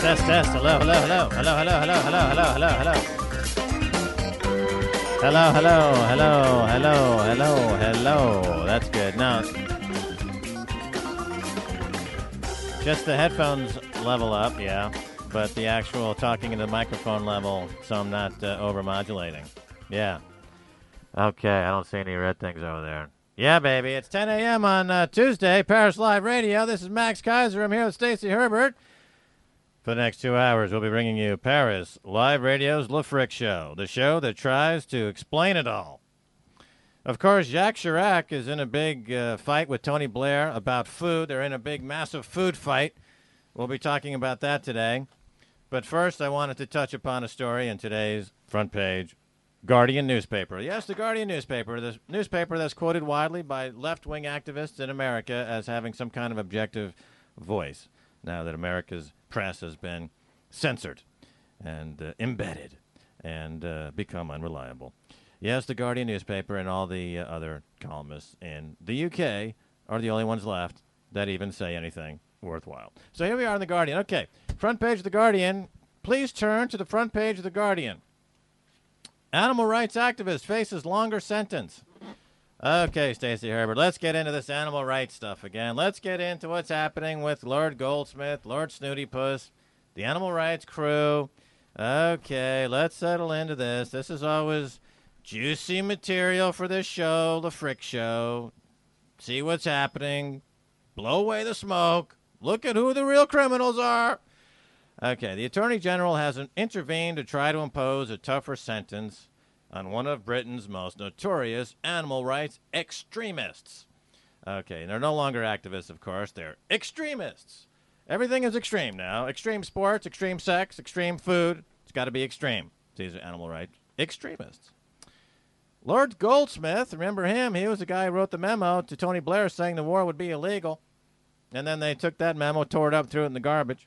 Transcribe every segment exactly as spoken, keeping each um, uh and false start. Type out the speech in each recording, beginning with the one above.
Test, test. Hello, hello, hello. Hello, hello, hello, hello, hello, hello, hello. Hello, hello, hello, hello, hello, hello. That's good. Now, just the headphones level up, yeah. But the actual talking into the microphone level, so I'm not uh, over-modulating. Yeah. Okay, I don't see any red things over there. Yeah, baby. It's ten a.m. on uh, Tuesday, Paris Live Radio. This is Max Kaiser. I'm here with Stacey Herbert. For the next two hours, we'll be bringing you Paris Live Radio's Le Frick Show, the show that tries to explain it all. Of course, Jacques Chirac is in a big uh, fight with Tony Blair about food. They're in a big, massive food fight. We'll be talking about that today. But first, I wanted to touch upon a story in today's front page Guardian newspaper. Yes, the Guardian newspaper, the newspaper that's quoted widely by left-wing activists in America as having some kind of objective voice, now that America's press has been censored and uh, embedded and uh, become unreliable. Yes, the Guardian newspaper and all the uh, other columnists in the U K are the only ones left that even say anything worthwhile. So here we are in the Guardian. Okay, front page of the Guardian. Please turn to the front page of the Guardian. Animal rights activist faces longer sentence. Okay, Stacey Herbert, let's get into this animal rights stuff again. Let's get into what's happening with Lord Goldsmith, Lord Snooty Puss, the animal rights crew. Okay, let's settle into this. This is always juicy material for this show, the Frick Show. See what's happening. Blow away the smoke. Look at who the real criminals are. Okay, the Attorney General has intervened to try to impose a tougher sentence on one of Britain's most notorious animal rights extremists. Okay, they're no longer activists, of course. They're extremists. Everything is extreme now. Extreme sports, extreme sex, extreme food. It's got to be extreme. These are animal rights extremists. Lord Goldsmith, remember him? He was the guy who wrote the memo to Tony Blair saying the war would be illegal. And then they took that memo, tore it up, threw it in the garbage.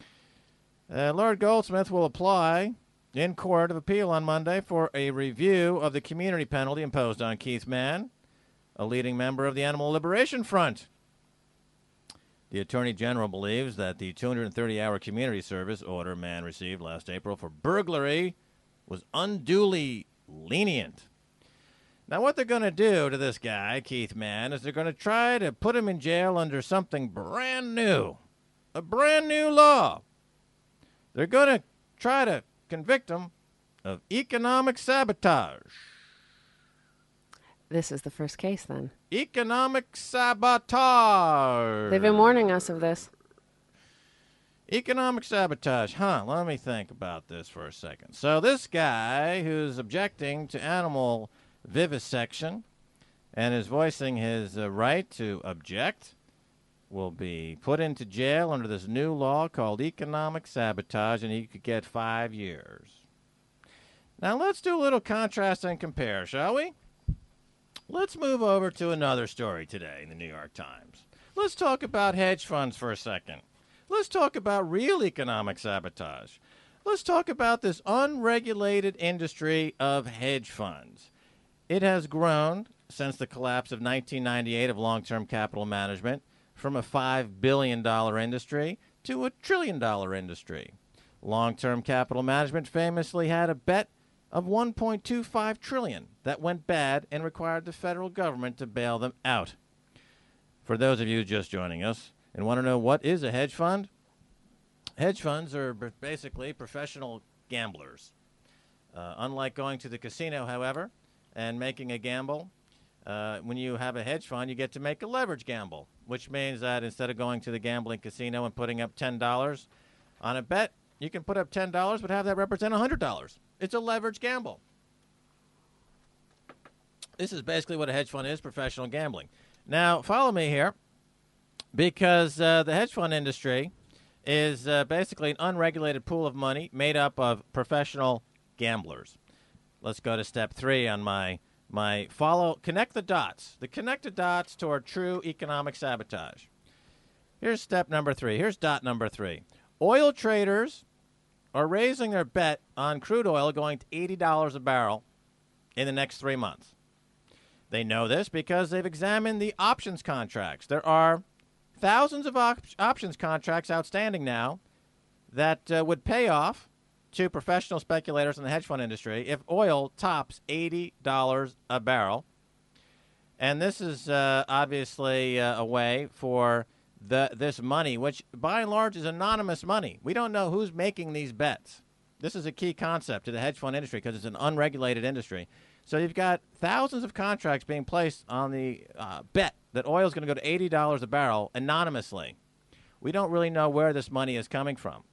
Uh, Lord Goldsmith will apply in court of appeal on Monday for a review of the community penalty imposed on Keith Mann, a leading member of the Animal Liberation Front. The Attorney General believes that the two hundred thirty hour community service order Mann received last April for burglary was unduly lenient. Now, what they're going to do to this guy, Keith Mann, is they're going to try to put him in jail under something brand new, a brand new law. They're going to try to convict him of economic sabotage. This is the first case, then. Economic sabotage. They've been warning us of this. Economic sabotage. Huh, let me think about this for a second. So this guy who's objecting to animal vivisection and is voicing his uh, right to object will be put into jail under this new law called economic sabotage, and he could get five years. Now, let's do a little contrast and compare, shall we? Let's move over to another story today in the New York Times. Let's talk about hedge funds for a second. Let's talk about real economic sabotage. Let's talk about this unregulated industry of hedge funds. It has grown since the collapse of nineteen ninety-eight of long-term capital management from a five billion dollars industry to a trillion dollar industry. Long-term capital management famously had a bet of one point two five trillion dollars that went bad and required the federal government to bail them out. For those of you just joining us and want to know what is a hedge fund, hedge funds are basically professional gamblers. Uh, unlike going to the casino, however, and making a gamble, Uh, when you have a hedge fund, you get to make a leverage gamble, which means that instead of going to the gambling casino and putting up ten dollars on a bet, you can put up ten dollars but have that represent one hundred dollars. It's a leverage gamble. This is basically what a hedge fund is, professional gambling. Now, follow me here, because uh, the hedge fund industry is uh, basically an unregulated pool of money made up of professional gamblers. Let's go to step three on my... My follow, connect the dots. The connect the dots toward true economic sabotage. Here's step number three. Here's dot number three. Oil traders are raising their bet on crude oil going to eighty dollars a barrel in the next three months. They know this because they've examined the options contracts. There are thousands of op- options contracts outstanding now that uh, would pay off to professional speculators in the hedge fund industry if oil tops eighty dollars a barrel. And this is uh, obviously uh, a way for the this money, which by and large is anonymous money. We don't know who's making these bets. This is a key concept to the hedge fund industry because it's an unregulated industry. So you've got thousands of contracts being placed on the uh, bet that oil is going to go to eighty dollars a barrel anonymously. We don't really know where this money is coming from.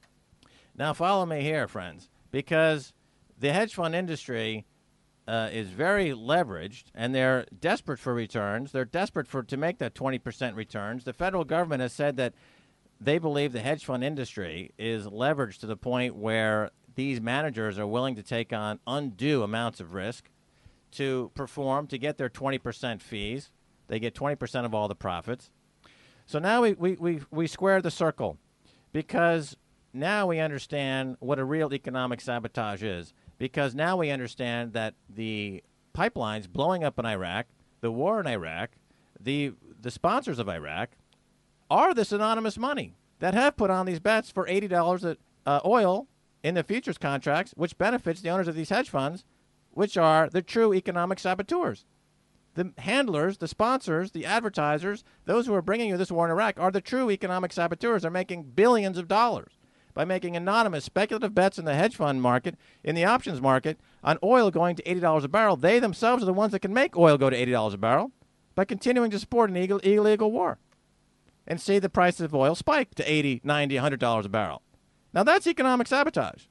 Now, follow me here, friends, because the hedge fund industry uh, is very leveraged, and they're desperate for returns. They're desperate for to make that twenty percent returns. The federal government has said that they believe the hedge fund industry is leveraged to the point where these managers are willing to take on undue amounts of risk to perform, to get their twenty percent fees. They get twenty percent of all the profits. So now we, we, we, we square the circle because now we understand what a real economic sabotage is, because now we understand that the pipelines blowing up in Iraq, the war in Iraq, the the sponsors of Iraq are this anonymous money that have put on these bets for eighty dollars at uh, oil in the futures contracts, which benefits the owners of these hedge funds, which are the true economic saboteurs. The handlers, the sponsors, the advertisers, those who are bringing you this war in Iraq are the true economic saboteurs. They're making billions of dollars by making anonymous speculative bets in the hedge fund market, in the options market, on oil going to eighty dollars a barrel. They themselves are the ones that can make oil go to eighty dollars a barrel by continuing to support an illegal, illegal war and see the price of oil spike to eighty, ninety, one hundred dollars a barrel. Now, that's economic sabotage.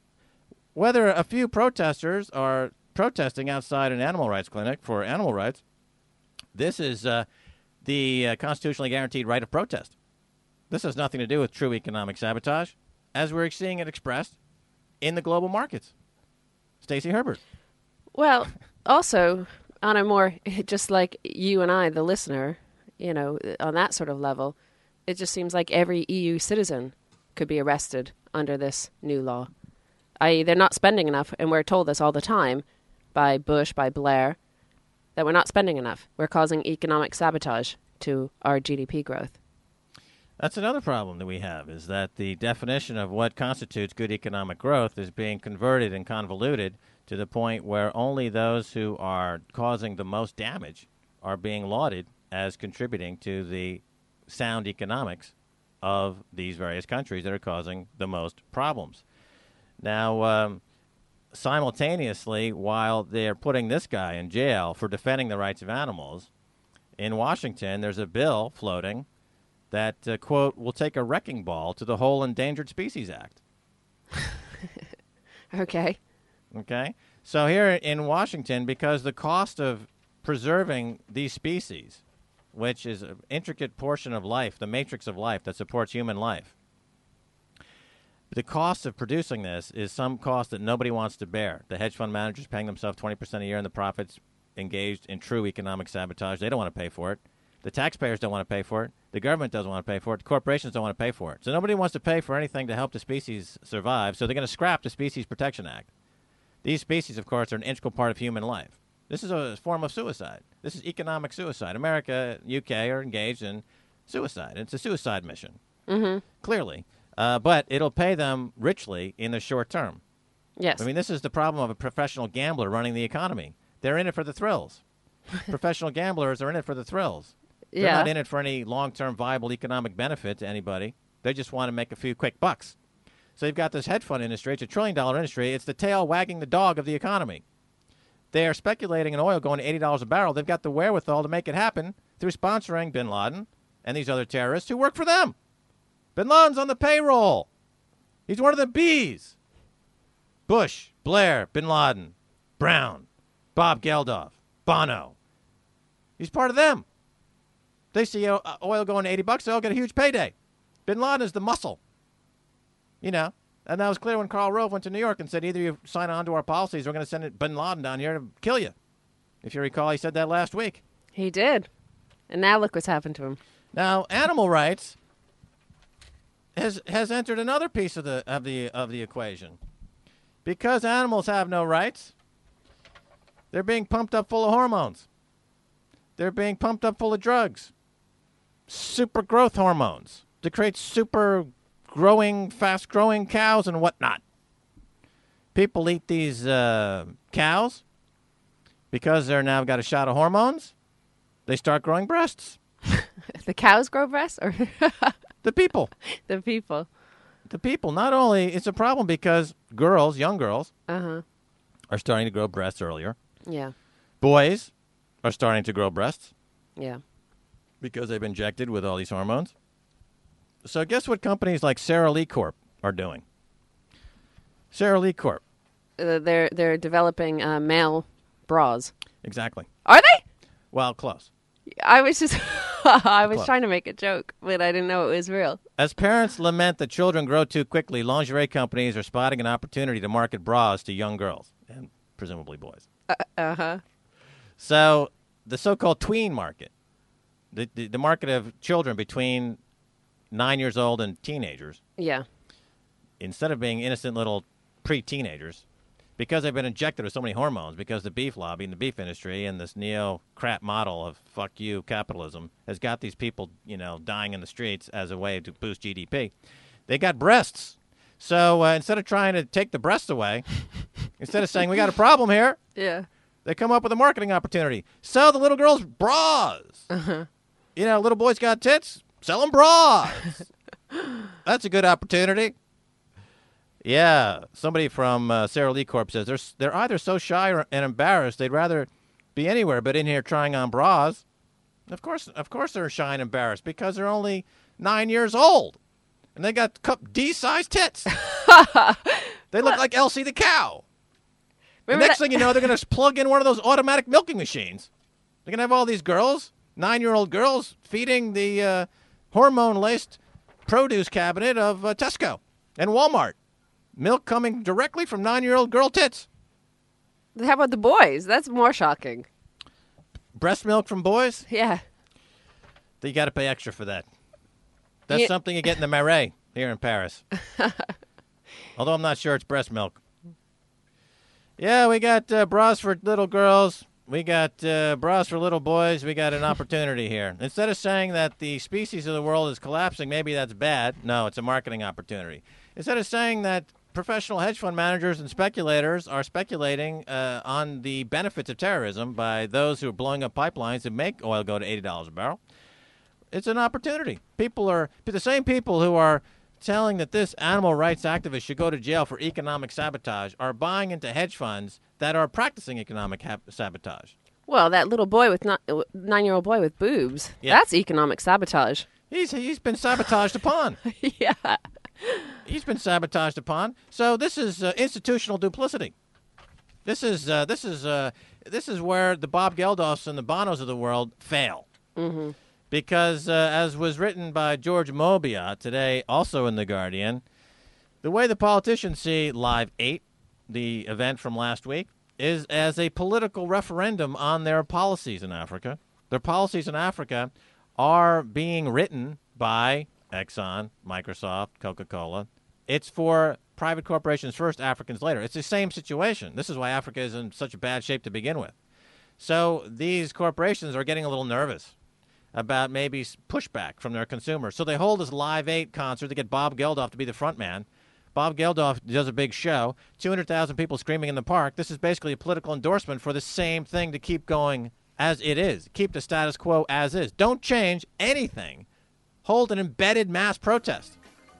Whether a few protesters are protesting outside an animal rights clinic for animal rights, this is uh, the uh, constitutionally guaranteed right of protest. This has nothing to do with true economic sabotage, as we're seeing it expressed in the global markets. Stacey Herbert. Well, also, on a more, just like you and I, the listener, you know, on that sort of level, it just seems like every E U citizen could be arrested under this new law. that is, they're not spending enough, and we're told this all the time by Bush, by Blair, that we're not spending enough. We're causing economic sabotage to our G D P growth. That's another problem that we have, is that the definition of what constitutes good economic growth is being converted and convoluted to the point where only those who are causing the most damage are being lauded as contributing to the sound economics of these various countries that are causing the most problems. Now, um, simultaneously, while they're putting this guy in jail for defending the rights of animals, in Washington there's a bill floating that, uh, quote, will take a wrecking ball to the whole Endangered Species Act. Okay. Okay? So here in Washington, because the cost of preserving these species, which is an intricate portion of life, the matrix of life that supports human life, the cost of producing this is some cost that nobody wants to bear. The hedge fund managers paying themselves twenty percent a year in the profits, engaged in true economic sabotage. They don't want to pay for it. The taxpayers don't want to pay for it. The government doesn't want to pay for it. The corporations don't want to pay for it. So nobody wants to pay for anything to help the species survive, so they're going to scrap the Species Protection Act. These species, of course, are an integral part of human life. This is a form of suicide. This is economic suicide. America, U K are engaged in suicide. It's a suicide mission, Mm-hmm. clearly. Uh, but it'll pay them richly in the short term. Yes. I mean, this is the problem of a professional gambler running the economy. They're in it for the thrills. Professional gamblers are in it for the thrills. They're yeah. not in it for any long-term viable economic benefit to anybody. They just want to make a few quick bucks. So you've got this hedge fund industry. It's a trillion-dollar industry. It's the tail wagging the dog of the economy. They are speculating in oil going to eighty dollars a barrel. They've got the wherewithal to make it happen through sponsoring bin Laden and these other terrorists who work for them. Bin Laden's on the payroll. He's one of the bees. Bush, Blair, bin Laden, Brown, Bob Geldof, Bono. He's part of them. They see uh, oil going to eighty bucks, they'll get a huge payday. Bin Laden is the muscle. You know, and that was clear when Karl Rove went to New York and said, either you sign on to our policies or we're going to send bin Laden down here to kill you. If you recall, he said that last week. He did. And now look what's happened to him. Now, animal rights has has entered another piece of the of the of the equation. Because animals have no rights, they're being pumped up full of hormones. They're being pumped up full of drugs. Super growth hormones to create super growing, fast-growing cows and whatnot. People eat these uh, cows because they're now got a shot of hormones. They start growing breasts. The cows grow breasts, or the people? The people. The people. Not only it's a problem because girls, young girls, uh-huh. are starting to grow breasts earlier. Yeah. Boys are starting to grow breasts. Yeah. Because they've been injected with all these hormones. So guess what companies like Sara Lee Corp are doing? Sara Lee Corp. Uh, they're they're developing uh, male bras. Exactly. Are they? Well, close. I was just I was Close. trying to make a joke, but I didn't know it was real. As parents lament that children grow too quickly, lingerie companies are spotting an opportunity to market bras to young girls and presumably boys. Uh, uh-huh. So the so-called tween market, the, the the market of children between nine years old and teenagers, Yeah. instead of being innocent little pre-teenagers, because they've been injected with so many hormones, because the beef lobby and the beef industry and this neo-crap model of fuck you capitalism has got these people, you know, dying in the streets as a way to boost G D P. They got breasts. So uh, instead of trying to take the breasts away, instead of saying we got a problem here, Yeah. they come up with a marketing opportunity. Sell the little girls bras. Uh-huh. You know, little boys got tits, sell them bras. That's a good opportunity. Yeah, somebody from uh, Sara Lee Corp says they're they're either so shy or, and embarrassed they'd rather be anywhere but in here trying on bras. Of course, of course they're shy and embarrassed because they're only nine years old and they got cup D-sized tits. They look like Elsie the cow. The Remember next that- thing you know, they're going to plug in one of those automatic milking machines. They're going to have all these girls, nine-year-old girls, feeding the uh, hormone-laced produce cabinet of uh, Tesco and Walmart. Milk coming directly from nine-year-old girl tits. How about the boys? That's more shocking. Breast milk from boys? Yeah. You got to pay extra for that. That's Yeah. something you get in the Marais here in Paris. Although I'm not sure it's breast milk. Yeah, we got uh, bras for little girls. We got uh, bras for little boys. We got an opportunity here. Instead of saying that the species of the world is collapsing, maybe that's bad. No, it's a marketing opportunity. Instead of saying that professional hedge fund managers and speculators are speculating uh, on the benefits of terrorism by those who are blowing up pipelines that make oil go to eighty dollars a barrel, it's an opportunity. People are the same people who are telling that this animal rights activist should go to jail for economic sabotage are buying into hedge funds that are practicing economic ha- sabotage. Well, that little boy with not, nine-year-old boy with boobs, Yeah. that's economic sabotage. He's he's been sabotaged upon. Yeah. He's been sabotaged upon. So this is uh, institutional duplicity. This is uh, this is uh, this is where the Bob Geldofs and the Bonos of the world fail. Mm-hmm. Because uh, as was written by George Mobiat today, also in The Guardian, the way the politicians see Live eight, the event from last week, is as a political referendum on their policies in Africa. Their policies in Africa are being written by Exxon, Microsoft, Coca-Cola. It's for private corporations first, Africans later. It's the same situation. This is why Africa is in such bad shape to begin with. So these corporations are getting a little nervous about maybe pushback from their consumers. So they hold this Live eight concert to get Bob Geldof to be the front man. Bob Geldof does a big show, two hundred thousand people screaming in the park. This is basically a political endorsement for the same thing to keep going as it is. Keep the status quo as is. Don't change anything. Hold an embedded mass protest.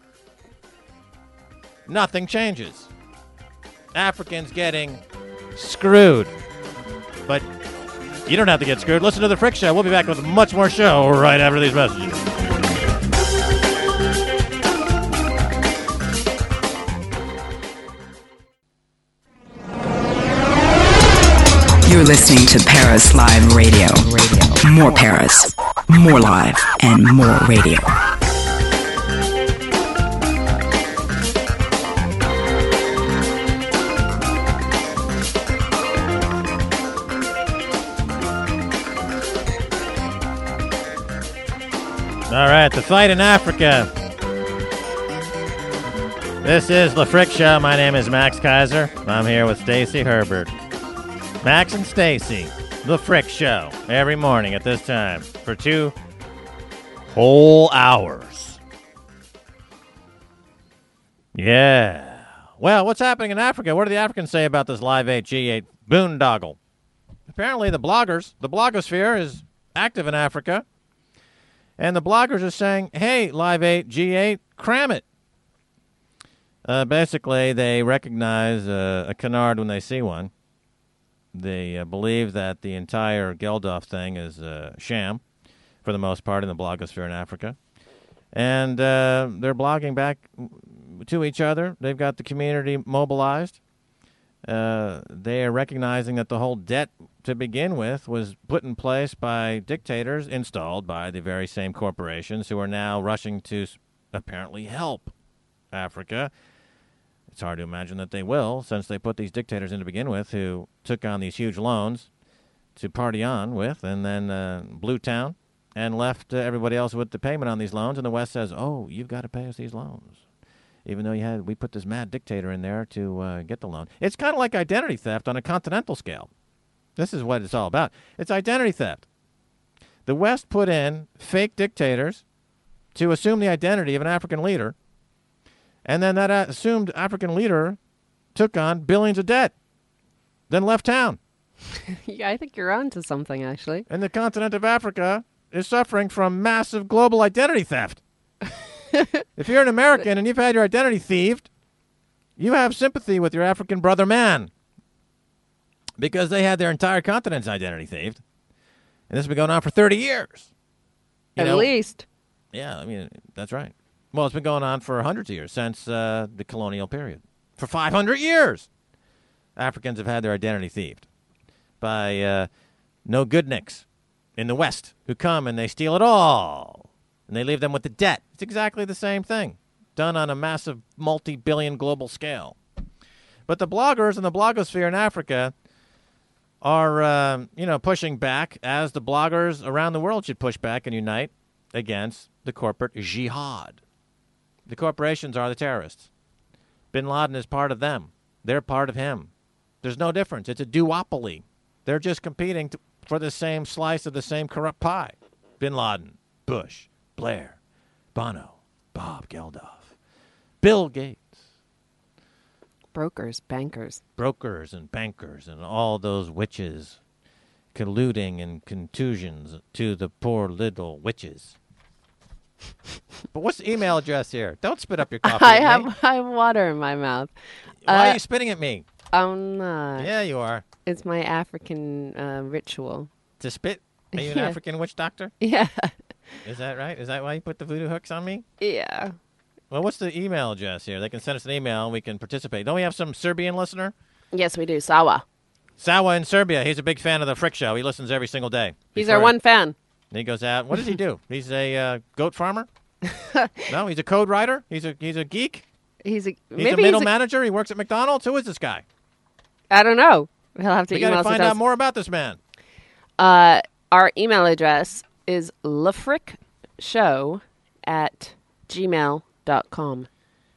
Nothing changes. Africans getting screwed. But you don't have to get screwed. Listen to The Frick Show. We'll be back with much more show right after these messages. You're listening to Paris Live Radio. Radio. More Paris, more live, and more radio. All right, the fight in Africa. This is The Frick Show. My name is Max Kaiser. I'm here with Stacy Herbert. Max and Stacy, The Frick Show, every morning at this time for two whole hours. Yeah. Well, what's happening in Africa? What do the Africans say about this Live eight G eight boondoggle? Apparently the bloggers, the blogosphere is active in Africa, and the bloggers are saying, hey, Live eight G eight, cram it. Uh, basically, they recognize uh, a canard when they see one. They uh, believe that the entire Geldof thing is a sham, for the most part, in the blogosphere in Africa. And uh, they're blogging back to each other. They've got the community mobilized. Uh, they are recognizing that the whole debt to begin with was put in place by dictators installed by the very same corporations who are now rushing to apparently help Africa. It's hard to imagine that they will, since they put these dictators in to begin with who took on these huge loans to party on with and then uh, blew town and left uh, everybody else with the payment on these loans. And the West says, oh, you've got to pay us these loans, even though you had we put this mad dictator in there to uh, get the loan. It's kind of like identity theft on a continental scale. This is what it's all about. It's identity theft. The West put in fake dictators to assume the identity of an African leader, and then that assumed African leader took on billions of debt, then left town. Yeah, I think you're on to something, actually. And the continent of Africa is suffering from massive global identity theft. If you're an American and you've had your identity thieved, you have sympathy with your African brother man, because they had their entire continent's identity thieved. And this has been going on for thirty years. You At know? least. Yeah, I mean, that's right. Well, it's been going on for hundreds of years, since uh, the colonial period. For five hundred years, Africans have had their identity thieved by uh, no-goodniks in the West who come and they steal it all, and they leave them with the debt. It's exactly the same thing, done on a massive multi-billion global scale. But the bloggers and the blogosphere in Africa are, uh, you know, pushing back, as the bloggers around the world should push back and unite against the corporate jihad. The corporations are the terrorists. Bin Laden is part of them. They're part of him. There's no difference. It's a duopoly. They're just competing to, for the same slice of the same corrupt pie. Bin Laden, Bush, Blair, Bono, Bob Geldof, Bill Gates. Brokers, bankers. Brokers and bankers and all those witches colluding and contusions to the poor little witches. But what's the email address here? Don't spit up your coffee. I at have me. I have water in my mouth. Why uh, are you spitting at me? I'm not. Yeah, you are. It's my African uh, ritual. To spit? Are you an Yeah. African witch doctor? Yeah. Is that right? Is that why you put the voodoo hooks on me? Yeah. Well, what's the email address here? They can send us an email and we can participate. Don't we have some Serbian listener? Yes, we do. Sawa. Sawa in Serbia. He's a big fan of the Frick Show. He listens every single day. He's Before our one fan. He goes out. What does he do? He's a uh, goat farmer? No, he's a code writer? He's a he's a geek? He's a He's maybe a middle he's a, manager? He works at McDonald's? Who is this guy? I don't know. He'll have to We email got us. to find with out us. more about this man. Uh, our email address is lefrickshow at gmail dot com.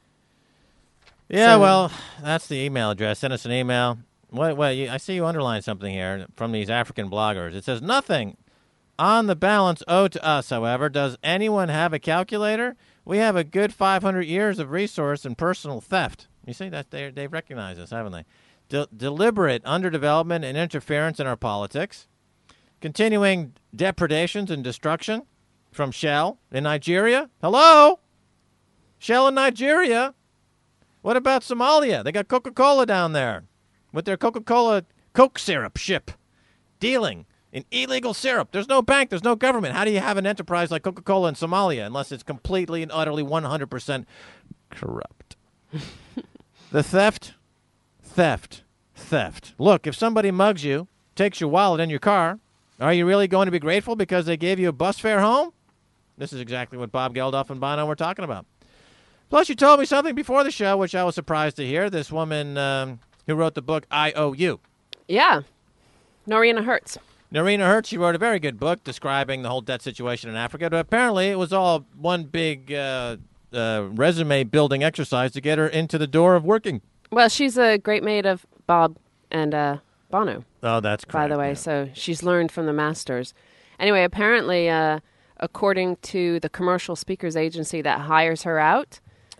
Yeah, So- well, that's the email address. Send us an email. What? What? You, I see you underlined something here from these African bloggers. It says, nothing on the balance owed to us, however. Does anyone have a calculator? We have a good five hundred years of resource and personal theft. You see, that they they recognize us, haven't they? De- deliberate underdevelopment and interference in our politics. Continuing depredations and destruction from Shell in Nigeria. Hello? Shell in Nigeria? What about Somalia? They got Coca-Cola down there with their Coca-Cola Coke syrup ship dealing in illegal syrup. There's no bank. There's no government. How do you have an enterprise like Coca-Cola in Somalia unless it's completely and utterly one hundred percent corrupt? The theft, theft, theft. Look, if somebody mugs you, takes your wallet and your car, are you really going to be grateful because they gave you a bus fare home? This is exactly what Bob Geldof and Bono were talking about. Plus, you told me something before the show, which I was surprised to hear. This woman um, who wrote the book I O U. Yeah. Norina Hertz. Norina Hertz, she wrote a very good book describing the whole debt situation in Africa, but apparently it was all one big uh, uh, resume-building exercise to get her into the door of working. Well, she's a great mate of Bob and uh, Bono, Oh, that's correct. by the way, yeah. so she's learned from the masters. Anyway, apparently, uh, according to the commercial speakers agency that hires her out,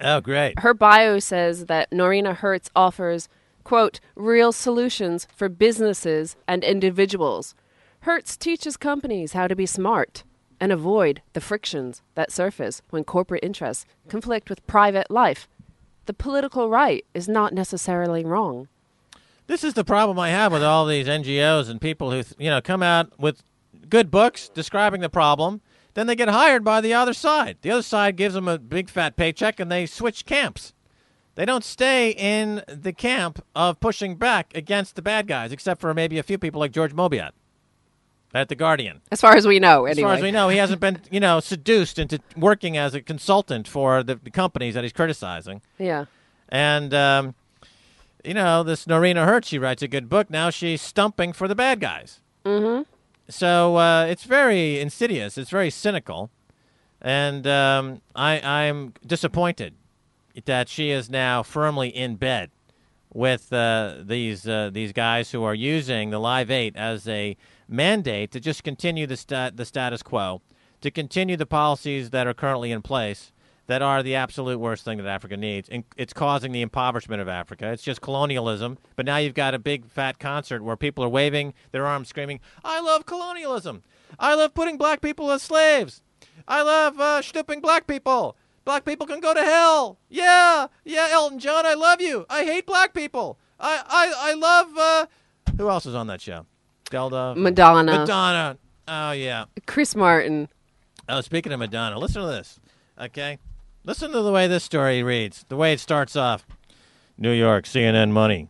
Oh, great. Her bio says that Norina Hertz offers, quote, real solutions for businesses and individuals. Hertz teaches companies how to be smart and avoid the frictions that surface when corporate interests conflict with private life. The political right is not necessarily wrong. This is the problem I have with all these N G Os and people who, you know, come out with good books describing the problem. Then they get hired by the other side. The other side gives them a big fat paycheck and they switch camps. They don't stay in the camp of pushing back against the bad guys, except for maybe a few people like George Mobiat at The Guardian. As far as we know, anyway. As far as we know, he hasn't been, you know, seduced into working as a consultant for the, the companies that he's criticizing. Yeah. And, um, you know, this Norina Hertz, she writes a good book. Now she's stumping for the bad guys. Mm-hmm. So uh, it's very insidious. It's very cynical. And um, I, I'm disappointed that she is now firmly in bed with uh, these uh, these guys who are using the Live eight as a mandate to just continue the stat- the status quo, to continue the policies that are currently in place that are the absolute worst thing that Africa needs. And it's causing the impoverishment of Africa. It's just colonialism. But now you've got a big fat concert where people are waving their arms screaming, I love colonialism. I love putting black people as slaves. I love uh, stooping black people. Black people can go to hell. Yeah, yeah, Elton John, I love you. I hate black people. I, I, I love. Uh, who else is on that show? Delta. Madonna. Madonna. Oh yeah. Chris Martin. Oh, speaking of Madonna, listen to this. Okay, listen to the way this story reads. The way it starts off. New York, C N N Money.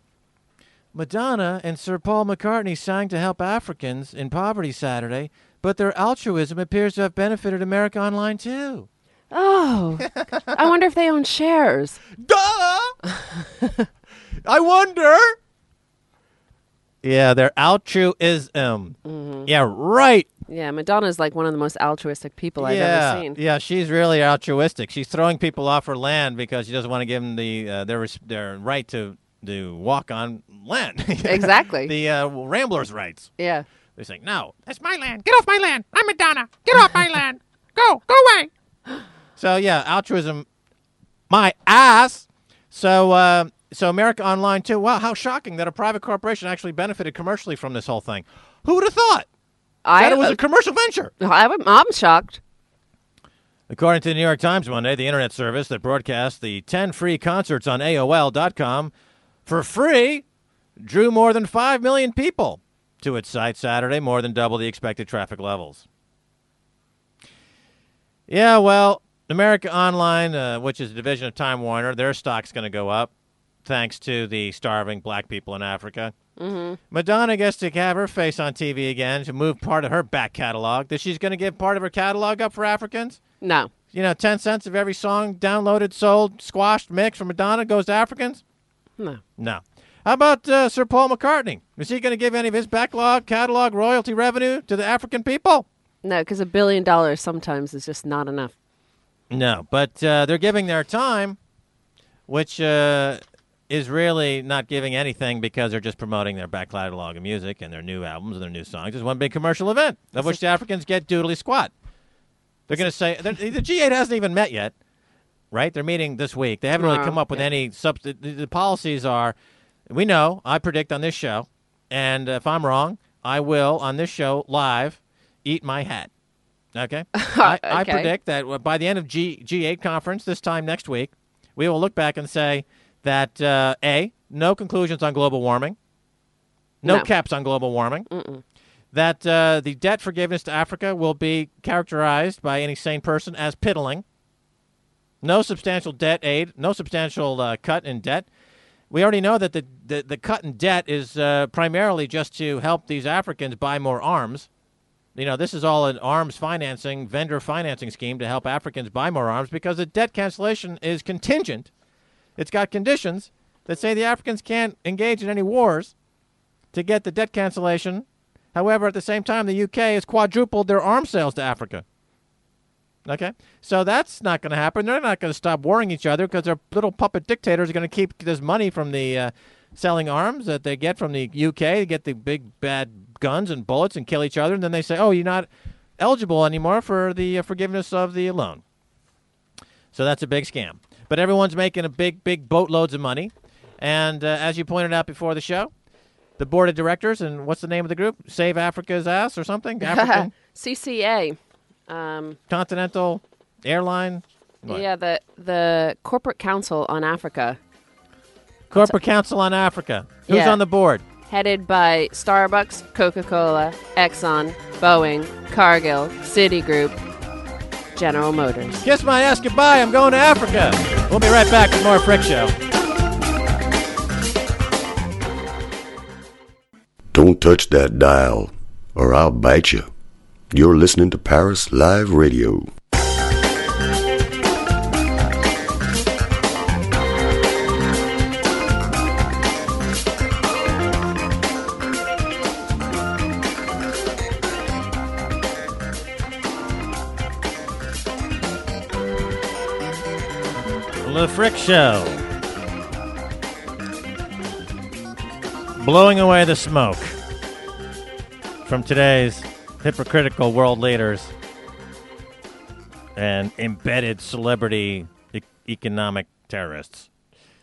Madonna and Sir Paul McCartney sang to help Africans in poverty Saturday, but their altruism appears to have benefited America Online too. Oh, I wonder if they own shares. Duh! I wonder. Yeah, their altruism. Mm-hmm. Yeah, right. Yeah, Madonna's like one of the most altruistic people I've yeah, ever seen. Yeah, she's really altruistic. She's throwing people off her land because she doesn't want to give them the uh, their their right to to walk on land. Exactly. the uh, Ramblers' rights. Yeah. They're saying, no, that's my land. Get off my land. I'm Madonna. Get off my land. Go. Go away. So, yeah, altruism, my ass. So, uh, so America Online, too. Wow, how shocking that a private corporation actually benefited commercially from this whole thing. Who would have thought I, that it was uh, a commercial venture? I, I'm shocked. According to the New York Times Monday, the internet service that broadcasts the ten free concerts on A O L dot com for free drew more than five million people to its site Saturday, more than double the expected traffic levels. Yeah, well, America Online, uh, which is a division of Time Warner, their stock's going to go up thanks to the starving black people in Africa. Mm-hmm. Madonna gets to have her face on T V again to move part of her back catalog. That she's going to give part of her catalog up for Africans? No. You know, ten cents of every song downloaded, sold, squashed, mixed from Madonna goes to Africans? No. No. How about uh, Sir Paul McCartney? Is he going to give any of his backlog, catalog, royalty revenue to the African people? No, because a billion dollars sometimes is just not enough. No, but uh, they're giving their time, which uh, is really not giving anything because they're just promoting their back catalog of music and their new albums and their new songs. It's one big commercial event of which the Africans get doodly squat. They're going to say the G eight hasn't even met yet, right? They're meeting this week. They haven't really come up with yeah. any sub. The, the policies are, we know, I predict on this show, and if I'm wrong, I will on this show live eat my hat. Okay? I, I Okay. predict that by the end of G, G8 conference this time next week, we will look back and say that, uh, A, no conclusions on global warming, no, No. caps on global warming, Mm-mm. that uh, the debt forgiveness to Africa will be characterized by any sane person as piddling, no substantial debt aid, no substantial uh, cut in debt. We already know that the, the, the cut in debt is uh, primarily just to help these Africans buy more arms. You know, this is all an arms financing, vendor financing scheme to help Africans buy more arms because the debt cancellation is contingent. It's got conditions that say the Africans can't engage in any wars to get the debt cancellation. However, at the same time, the U K has quadrupled their arms sales to Africa. Okay? So that's not going to happen. They're not going to stop warring each other because their little puppet dictators are going to keep this money from the uh, selling arms that they get from the U K to get the big, bad guns and bullets and kill each other. And then they say, oh, you're not eligible anymore for the uh, forgiveness of the loan. So that's a big scam. but everyone's making a big, big boatloads of money. And uh, as you pointed out before the show, the board of directors, and what's the name of the group? Save Africa's Ass or something? African C C A. Um, Continental Airline? What? yeah, the the Corporate Council on Africa. Corporate Council on Africa. Who's Yeah. on the board? Headed by Starbucks, Coca-Cola, Exxon, Boeing, Cargill, Citigroup, General Motors. Kiss my ass goodbye. I'm going to Africa. We'll be right back with more Frick Show. Don't touch that dial, or I'll bite you. You're listening to Paris Live Radio. The Frick Show. Blowing away the smoke from today's hypocritical world leaders and embedded celebrity e- economic terrorists.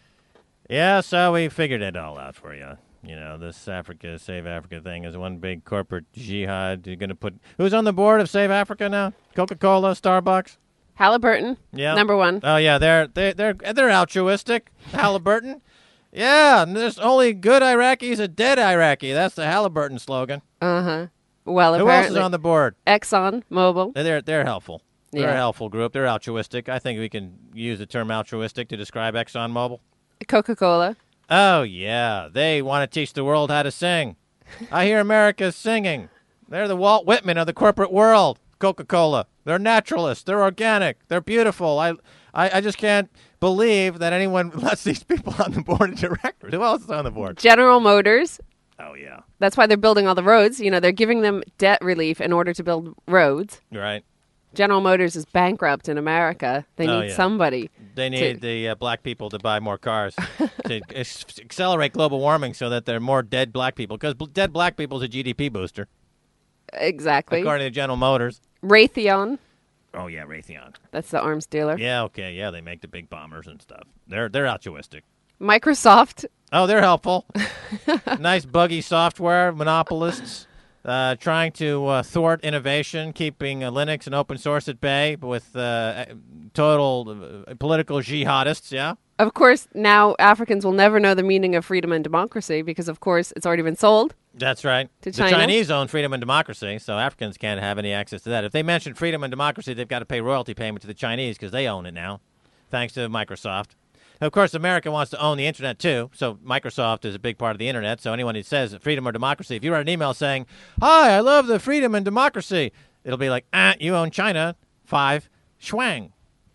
Yeah, so we figured it all out for you. You know, this Africa, Save Africa thing is one big corporate jihad. You're going to put... Who's on the board of Save Africa now? Coca-Cola, Starbucks? Halliburton, Yeah. number one. Oh yeah, they're they they're they're altruistic. Halliburton. Yeah, and there's only good Iraqis, a dead Iraqi. That's the Halliburton slogan. Uh-huh. Well, Who else is apparently on the board? Exxon Mobil. They're they're helpful. They're Yeah. a helpful group. They're altruistic. I think we can use the term altruistic to describe ExxonMobil. Coca-Cola. Oh yeah, they want to teach the world how to sing. I hear America's singing. They're the Walt Whitman of the corporate world. Coca-Cola. They're naturalists. They're organic. They're beautiful. I, I, I just can't believe that anyone lets these people on the board of directors. Who else is on the board? General Motors. Oh, yeah. That's why they're building all the roads. You know, they're giving them debt relief in order to build roads. Right. General Motors is bankrupt in America. They Oh, need yeah. somebody. They need the uh, black people to buy more cars to ex- accelerate global warming so that there are more dead black people. Because bl- dead black people is a G D P booster, Exactly. according to General Motors. Raytheon. Oh, yeah, Raytheon. That's the arms dealer. Yeah, okay, yeah, they make the big bombers and stuff. They're they're altruistic. Microsoft. Oh, they're helpful. Nice buggy software monopolists uh, trying to uh, thwart innovation, keeping uh, Linux and open source at bay with uh, total uh, political jihadists, yeah? Of course, now Africans will never know the meaning of freedom and democracy because, of course, it's already been sold. That's right. To the China? Chinese own freedom and democracy, so Africans can't have any access to that. If they mention freedom and democracy, they've got to pay royalty payment to the Chinese because they own it now, thanks to Microsoft. Of course, America wants to own the Internet, too, so Microsoft is a big part of the Internet. So anyone who says freedom or democracy, if you write an email saying, hi, I love the freedom and democracy, it'll be like, ah, you own China, five, schwang,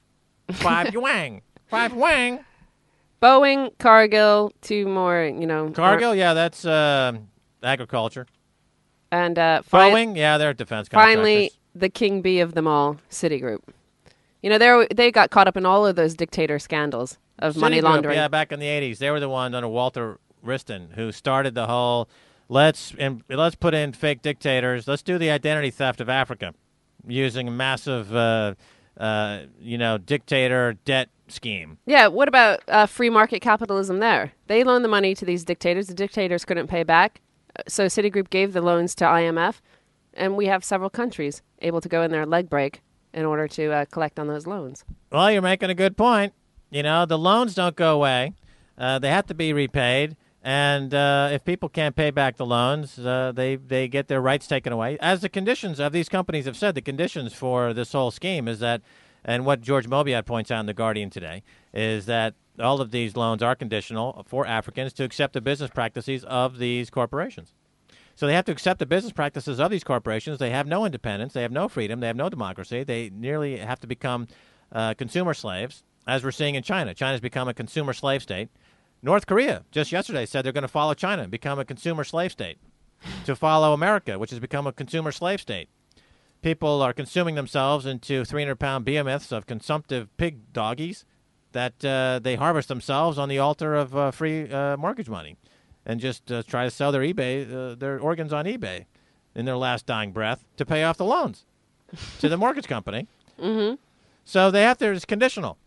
five yuan, five wang. Boeing, Cargill, two more, you know. Cargill, yeah, that's uh, agriculture. And uh, fi- Boeing, yeah, they're defense contractors. finally, the king bee of them all, Citigroup. You know, they they got caught up in all of those dictator scandals of money Citigroup, laundering. Yeah, back in the eighties, they were the ones under Walter Wriston who started the whole let's and let's put in fake dictators. Let's do the identity theft of Africa using a massive, uh, uh, you know, dictator debt scheme. Yeah, what about uh, free market capitalism there? They loaned the money to these dictators. The dictators couldn't pay back. So Citigroup gave the loans to I M F, and we have several countries able to go in their leg break in order to uh, collect on those loans. Well, you're making a good point. You know, the loans don't go away. Uh, they have to be repaid. And uh, if people can't pay back the loans, uh, they, they get their rights taken away. As the conditions of these companies have said, the conditions for this whole scheme is that, and what George Mobiat points out in The Guardian today, is that all of these loans are conditional for Africans to accept the business practices of these corporations. So they have to accept the business practices of these corporations. They have no independence. They have no freedom. They have no democracy. They nearly have to become uh, consumer slaves, as we're seeing in China. China's become a consumer slave state. North Korea just yesterday said they're going to follow China and become a consumer slave state, to follow America, which has become a consumer slave state. People are consuming themselves into three hundred pound behemoths of consumptive pig doggies that uh, they harvest themselves on the altar of uh, free uh, mortgage money and just uh, try to sell their eBay, uh, their organs on eBay in their last dying breath to pay off the loans to the mortgage company. Mm-hmm. So they have to, it's conditional.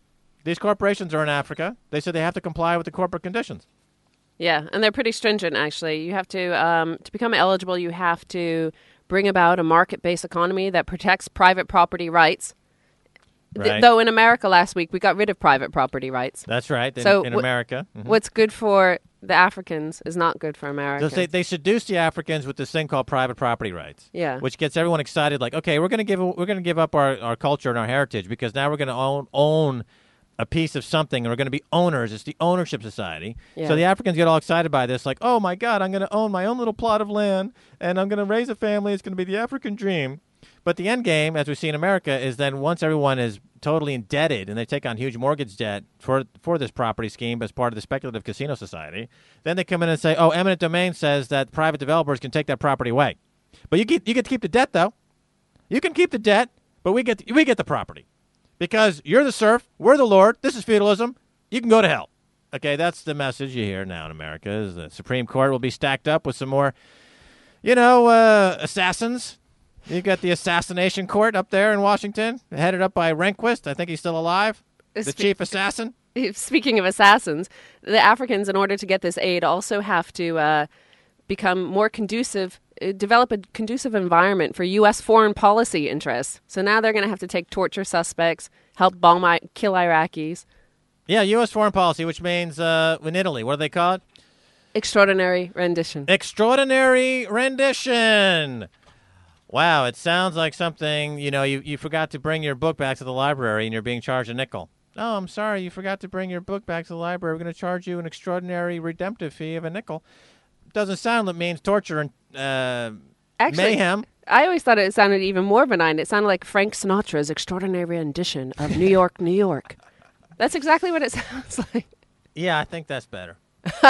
These corporations are in Africa. They said they have to comply with the corporate conditions. Yeah, and they're pretty stringent, actually. You have to, um, to become eligible, you have to bring about a market-based economy that protects private property rights. Right. Th- though in America last week, we got rid of private property rights. That's right, in, so in wh- America. Mm-hmm. What's good for the Africans is not good for Americans. So they, they seduce the Africans with this thing called private property rights. Yeah. Which gets everyone excited, like, okay, we're going to give we're going to give up our, our culture and our heritage because now we're going to own own a piece of something, and we're going to be owners. It's the ownership society. Yeah. So the Africans get all excited by this, like, oh, my God, I'm going to own my own little plot of land, and I'm going to raise a family. It's going to be the African dream. But the end game, as we see in America, is then once everyone is totally indebted and they take on huge mortgage debt for for this property scheme as part of the speculative casino society, then they come in and say, oh, eminent domain says that private developers can take that property away. But you get, you get to keep the debt, though. You can keep the debt, but we get we get the property. Because you're the serf, we're the lord, this is feudalism, you can go to hell. Okay, that's the message you hear now in America, is the Supreme Court will be stacked up with some more, you know, uh, assassins. You got the assassination court up there in Washington, headed up by Rehnquist. I think he's still alive, the Spe- chief assassin. Speaking of assassins, the Africans, in order to get this aid, also have to uh, become more conducive, uh, develop a conducive environment for U S foreign policy interests. So now they're going to have to take torture suspects, help bomb, I- kill Iraqis. Yeah, U S foreign policy, which means uh, in Italy, what do they call it? Extraordinary rendition. Extraordinary rendition. Wow, it sounds like something, you know, you, you forgot to bring your book back to the library and you're being charged a nickel. Oh, I'm sorry, you forgot to bring your book back to the library. We're going to charge you an extraordinary redemptive fee of a nickel. Doesn't sound like it means torture and uh, Actually, mayhem. I always thought it sounded even more benign. It sounded like Frank Sinatra's extraordinary rendition of New York, New York. That's exactly what it sounds like. Yeah, I think that's better.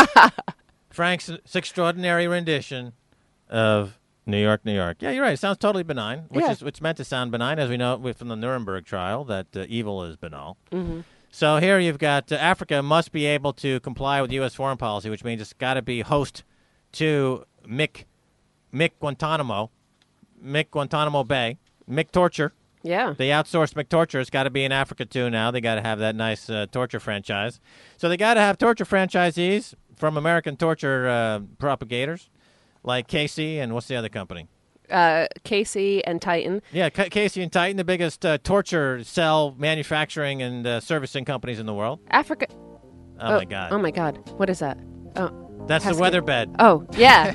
Frank's extraordinary rendition of New York, New York. Yeah, you're right. It sounds totally benign, which Yeah. is which meant to sound benign, as we know from the Nuremberg trial, that uh, evil is banal. Mm-hmm. So here you've got uh, Africa must be able to comply with U S foreign policy, which means it's got to be host to Mick, Mick Guantanamo, Mick Guantanamo Bay, Mick Torture. Yeah. They outsourced McTorture. It's got to be in Africa, too, now. They got to have that nice uh, torture franchise. So they got to have torture franchisees from American torture uh, propagators, like Casey and what's the other company? Uh, Casey and Titan. Yeah, C- Casey and Titan, the biggest uh, torture cell manufacturing and uh, servicing companies in the world. Africa. Oh, my God. Oh, my God. What is that? Oh. That's the Pesky. weather bed. Oh, yeah.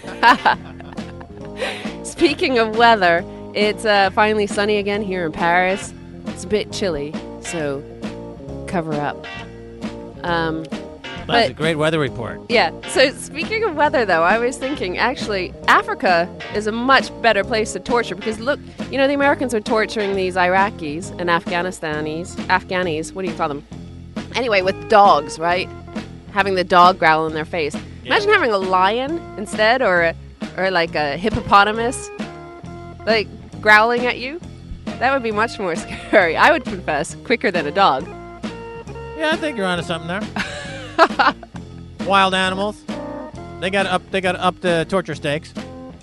Speaking of weather, it's uh, finally sunny again here in Paris. It's a bit chilly, so cover up. Um, That's but- a great weather report. yeah, so speaking of weather, though, I was thinking, actually, Africa is a much better place to torture because, look, you know, the Americans are torturing these Iraqis and Afghanistanis, Afghanis, what do you call them? Anyway, with dogs, right? Having the dog growl in their face. Imagine having a lion instead, or a, or like a hippopotamus, like growling at you. That would be much more scary. I would confess, quicker than a dog. Yeah, I think you're onto something there. Wild animals. They got up. They got up the torture stakes.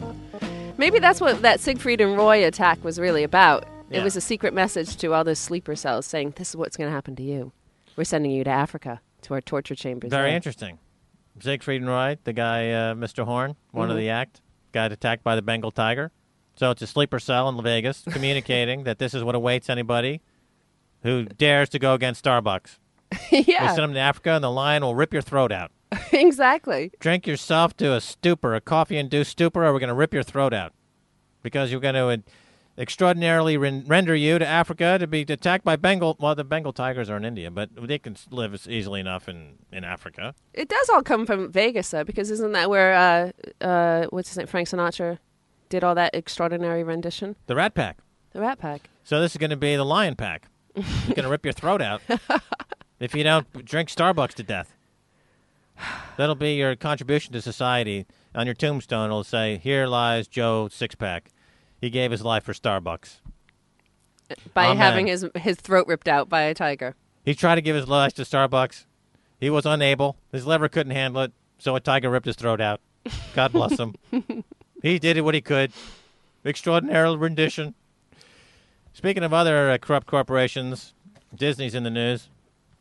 Maybe that's what that Siegfried and Roy attack was really about. Yeah. It was a secret message to all those sleeper cells saying, "This is what's going to happen to you. We're sending you to Africa, to our torture chambers." Very there." interesting. Siegfried and Roy, the guy, uh, Mister Horn, one Mhm. of the act, got attacked by the Bengal tiger. So it's a sleeper cell in Vegas communicating that this is what awaits anybody who dares to go against Starbucks. We yeah, send them to Africa, and the lion will rip your throat out. exactly. Drink yourself to a stupor, a coffee-induced stupor, or we're going to rip your throat out. Because you're going to uh, extraordinarily ren- render you to Africa to be attacked by Bengal. Well, the Bengal tigers are in India, but they can live as easily enough in, in Africa. It does all come from Vegas, though, because isn't that where uh, uh, what's his name, Frank Sinatra, did all that extraordinary rendition? The Rat Pack. The Rat Pack. So this is going to be the Lion Pack. It's going to rip your throat out if you don't drink Starbucks to death. That'll be your contribution to society. On your tombstone, it'll say, "Here lies Joe Sixpack. He gave his life for Starbucks." By Amen. having his his throat ripped out by a tiger. He tried to give his life to Starbucks. He was unable. His liver couldn't handle it, so a tiger ripped his throat out. God bless him. He did what he could. Extraordinary rendition. Speaking of other uh, corrupt corporations, Disney's in the news.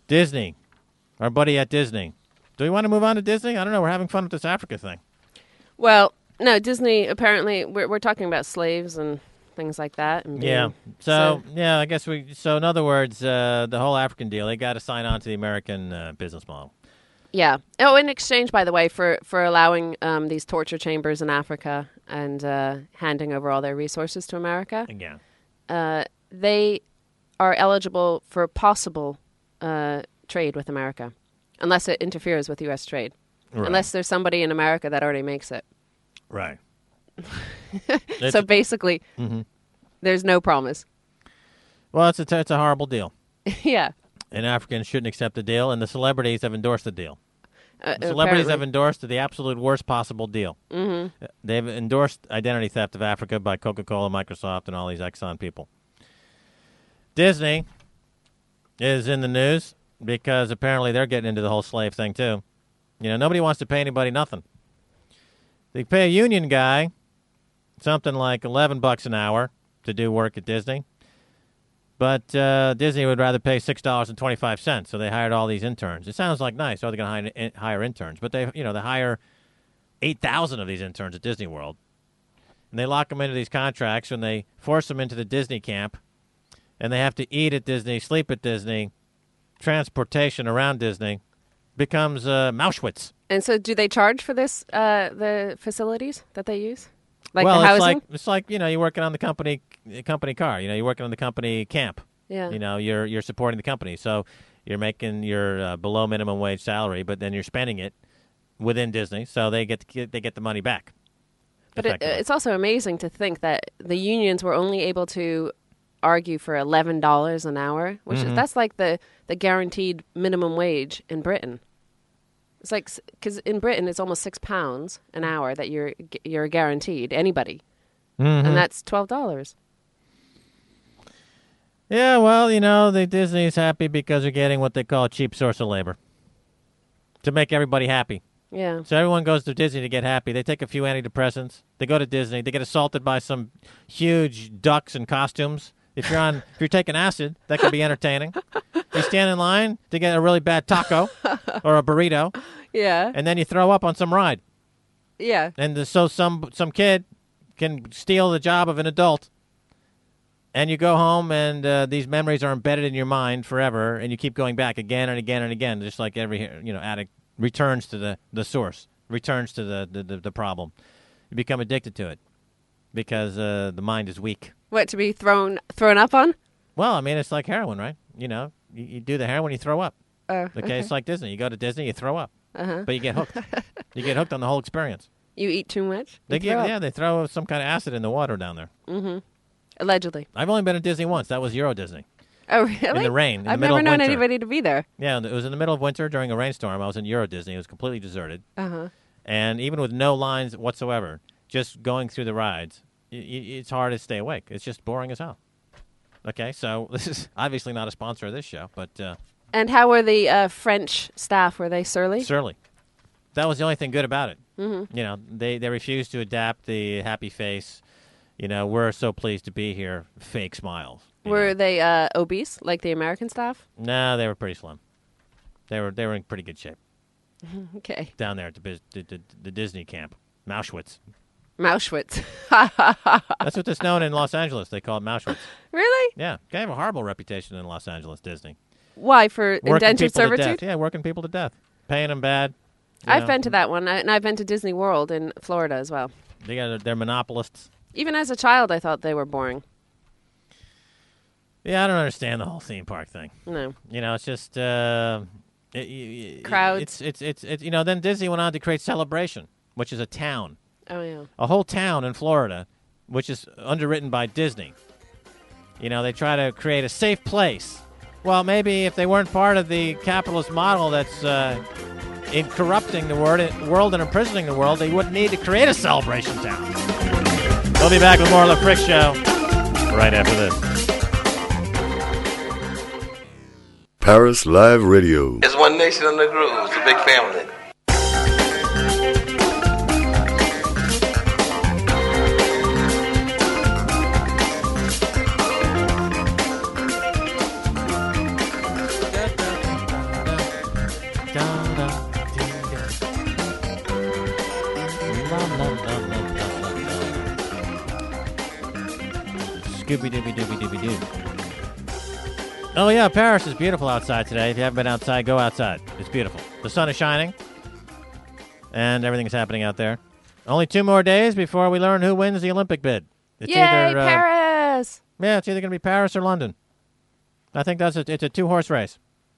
Disney. Our buddy at Disney. Do we want to move on to Disney? I don't know. We're having fun with this Africa thing. Well, no, Disney, apparently, we're, we're talking about slaves and things like that. And being, Yeah. So, so, yeah, I guess we, so in other words, uh, the whole African deal, they got to sign on to the American uh, business model. Yeah. Oh, in exchange, by the way, for, for allowing um, these torture chambers in Africa and uh, handing over all their resources to America. Yeah. Uh, they are eligible for possible uh, trade with America, unless it interferes with U S trade. Right. Unless there's somebody in America that already makes it. Right. So basically, mm-hmm. there's no promise. Well, it's a, t- it's a horrible deal. Yeah. And Africans shouldn't accept the deal, and the celebrities have endorsed the deal. Uh, the celebrities apparently. have endorsed the absolute worst possible deal. Mm-hmm. They've endorsed identity theft of Africa by Coca-Cola, Microsoft, and all these Exxon people. Disney is in the news because apparently they're getting into the whole slave thing, too. You know, nobody wants to pay anybody nothing. They pay a union guy something like eleven bucks an hour to do work at Disney. But uh, Disney would rather pay six dollars and twenty-five cents, so they hired all these interns. It sounds like nice. Oh, they're going to hire, hire interns. But they, you know, they hire eight thousand of these interns at Disney World. And they lock them into these contracts, and they force them into the Disney camp. And they have to eat at Disney, sleep at Disney, transportation around Disney. Becomes uh, Mauschwitz. And so do they charge for this, uh, the facilities that they use? Like well, the housing? it's like it's like you know you're working on the company company car. You know you're working on the company camp. Yeah. You know you're you're supporting the company, so you're making your uh, below minimum wage salary, but then you're spending it within Disney, so they get to get, they get the money back. But it, it's also amazing to think that the unions were only able to argue for eleven dollars an hour, which mm-hmm. is that's like the the guaranteed minimum wage in Britain. It's like, because in Britain it's almost six pounds an hour that you're you're guaranteed anybody, mm-hmm. and that's twelve dollars. Yeah, well, you know, the Disney's happy because they're getting what they call a cheap source of labor to make everybody happy. Yeah. So everyone goes to Disney to get happy. They take a few antidepressants. They go to Disney. They get assaulted by some huge ducks in costumes. If you're on, if you're taking acid, that could be entertaining. You stand in line to get a really bad taco or a burrito, Yeah. and then you throw up on some ride. Yeah. And the, so some some kid can steal the job of an adult, and you go home, and uh, these memories are embedded in your mind forever, and you keep going back again and again and again, just like every you know addict returns to the, the source, returns to the, the, the, the problem. You become addicted to it because uh, the mind is weak. What, to be thrown thrown up on? Well, I mean, it's like heroin, right? You know, you, you do the heroin, you throw up. Oh, Okay, okay. it's like Disney. You go to Disney, you throw up, Uh-huh. but you get hooked. You get hooked on the whole experience. You eat too much? They You give, throw up. yeah, they throw some kind of acid in the water down there. Mm-hmm. Allegedly. I've only been to Disney once. That was Euro Disney. Oh, really? In the rain, in the I've middle never of known winter. anybody to be there. Yeah, it was in the middle of winter during a rainstorm. I was in Euro Disney. It was completely deserted, Uh-huh. and even with no lines whatsoever, just going through the rides, y- y- it's hard to stay awake. It's just boring as hell. Okay, so this is obviously not a sponsor of this show, but uh, And how were the uh, French staff? Were they surly? surely. That was the only thing good about it. Mm-hmm. You know, they, they refused to adapt the happy face, you know, we're so pleased to be here, fake smiles. you Were know. they uh, obese, like the American staff? No, they were pretty slim. They were they were in pretty good shape Okay. down there at the, biz- the, the, the Disney camp, Mauschwitz. Mauschwitz. That's what it's known in Los Angeles. They call it Mauschwitz. Really? Yeah, they have a horrible reputation in Los Angeles, Disney. Why, for Working indentured people to death. servitude? Yeah, working people to death, paying them bad. you I've know. been to that one, I- and I've been to Disney World in Florida as well. They got they're monopolists. Even as a child, I thought they were boring. Yeah, I don't understand the whole theme park thing. No. You know, it's just uh, it, it, Crowds. It's, it's it's it's you know. Then Disney went on to create Celebration, which is a town, Oh, yeah. a whole town in Florida, which is underwritten by Disney. You know, they try to create a safe place. Well, maybe if they weren't part of the capitalist model that's uh, in corrupting the world, world and imprisoning the world, they wouldn't need to create a Celebration town. We'll be back with more of the Frick Show right after this. Paris Live Radio. It's one nation under the groove. It's a big family. la, la, la, la, la. Scooby-Dooby-Dooby-Dooby-Doo. Oh, yeah, Paris is beautiful outside today. If you haven't been outside, go outside. It's beautiful. The sun is shining, and everything is happening out there. Only two more days before we learn who wins the Olympic bid. It's Yay, either, uh, Paris! Yeah, it's either going to be Paris or London. I think that's a, it's a two-horse race.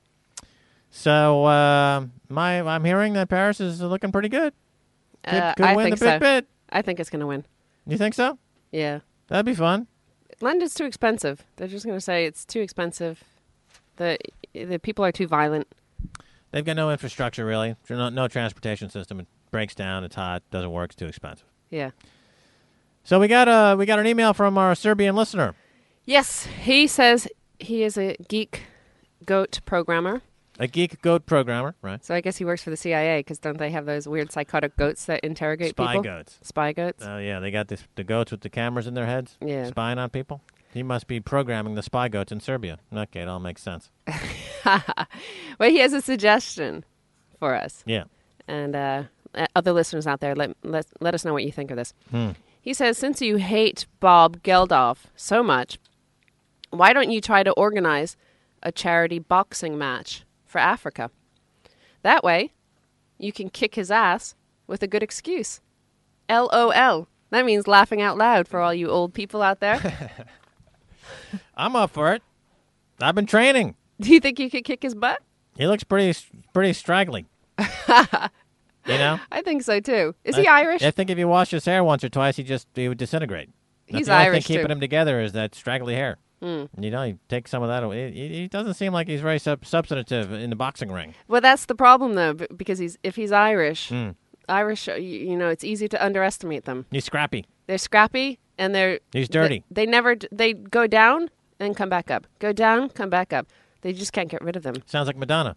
So uh, my I'm hearing that Paris is looking pretty good. Could, Uh, could I win think the big so. bid. I think it's going to win. You think so? Yeah. That'd be fun. London's too expensive. They're just going to say it's too expensive. The the people are too violent. They've got no infrastructure, really. No, no transportation system. It breaks down. It's hot. Doesn't work. It's too expensive. Yeah. So we got a we got an email from our Serbian listener. Yes, he says he is a geek goat programmer. A geek goat programmer, right? So I guess he works for the C I A because don't they have those weird psychotic goats that interrogate Spy people? goats. Spy goats. Oh, yeah. They got this, the goats with the cameras in their heads Yeah. spying on people. He must be programming the spy goats in Serbia. Okay, it all makes sense. Well, he has a suggestion for us. Yeah. And uh, uh, other listeners out there, let, let, let us know what you think of this. Hmm. He says, since you hate Bob Geldof so much, why don't you try to organize a charity boxing match for Africa? That way, you can kick his ass with a good excuse. L O L. That means laughing out loud for all you old people out there. I'm up for it. I've been training. Do you think you could kick his butt? He looks pretty pretty straggly. You know? I think so, too. Is I, he Irish? I think if you wash his hair once or twice, he just he would disintegrate. That's He's the only Irish, thing keeping too. him together is that straggly hair. Mm. You know, you take some of that away. He, he doesn't seem like he's very sub- substantive in the boxing ring. Well, that's the problem, though, b- because he's if he's Irish, Mm. Irish, uh, you, you know, it's easy to underestimate them. He's scrappy. They're scrappy, and they're... He's dirty. They, they never... d- They go down and come back up. Go down, come back up. They just can't get rid of them. Sounds like Madonna.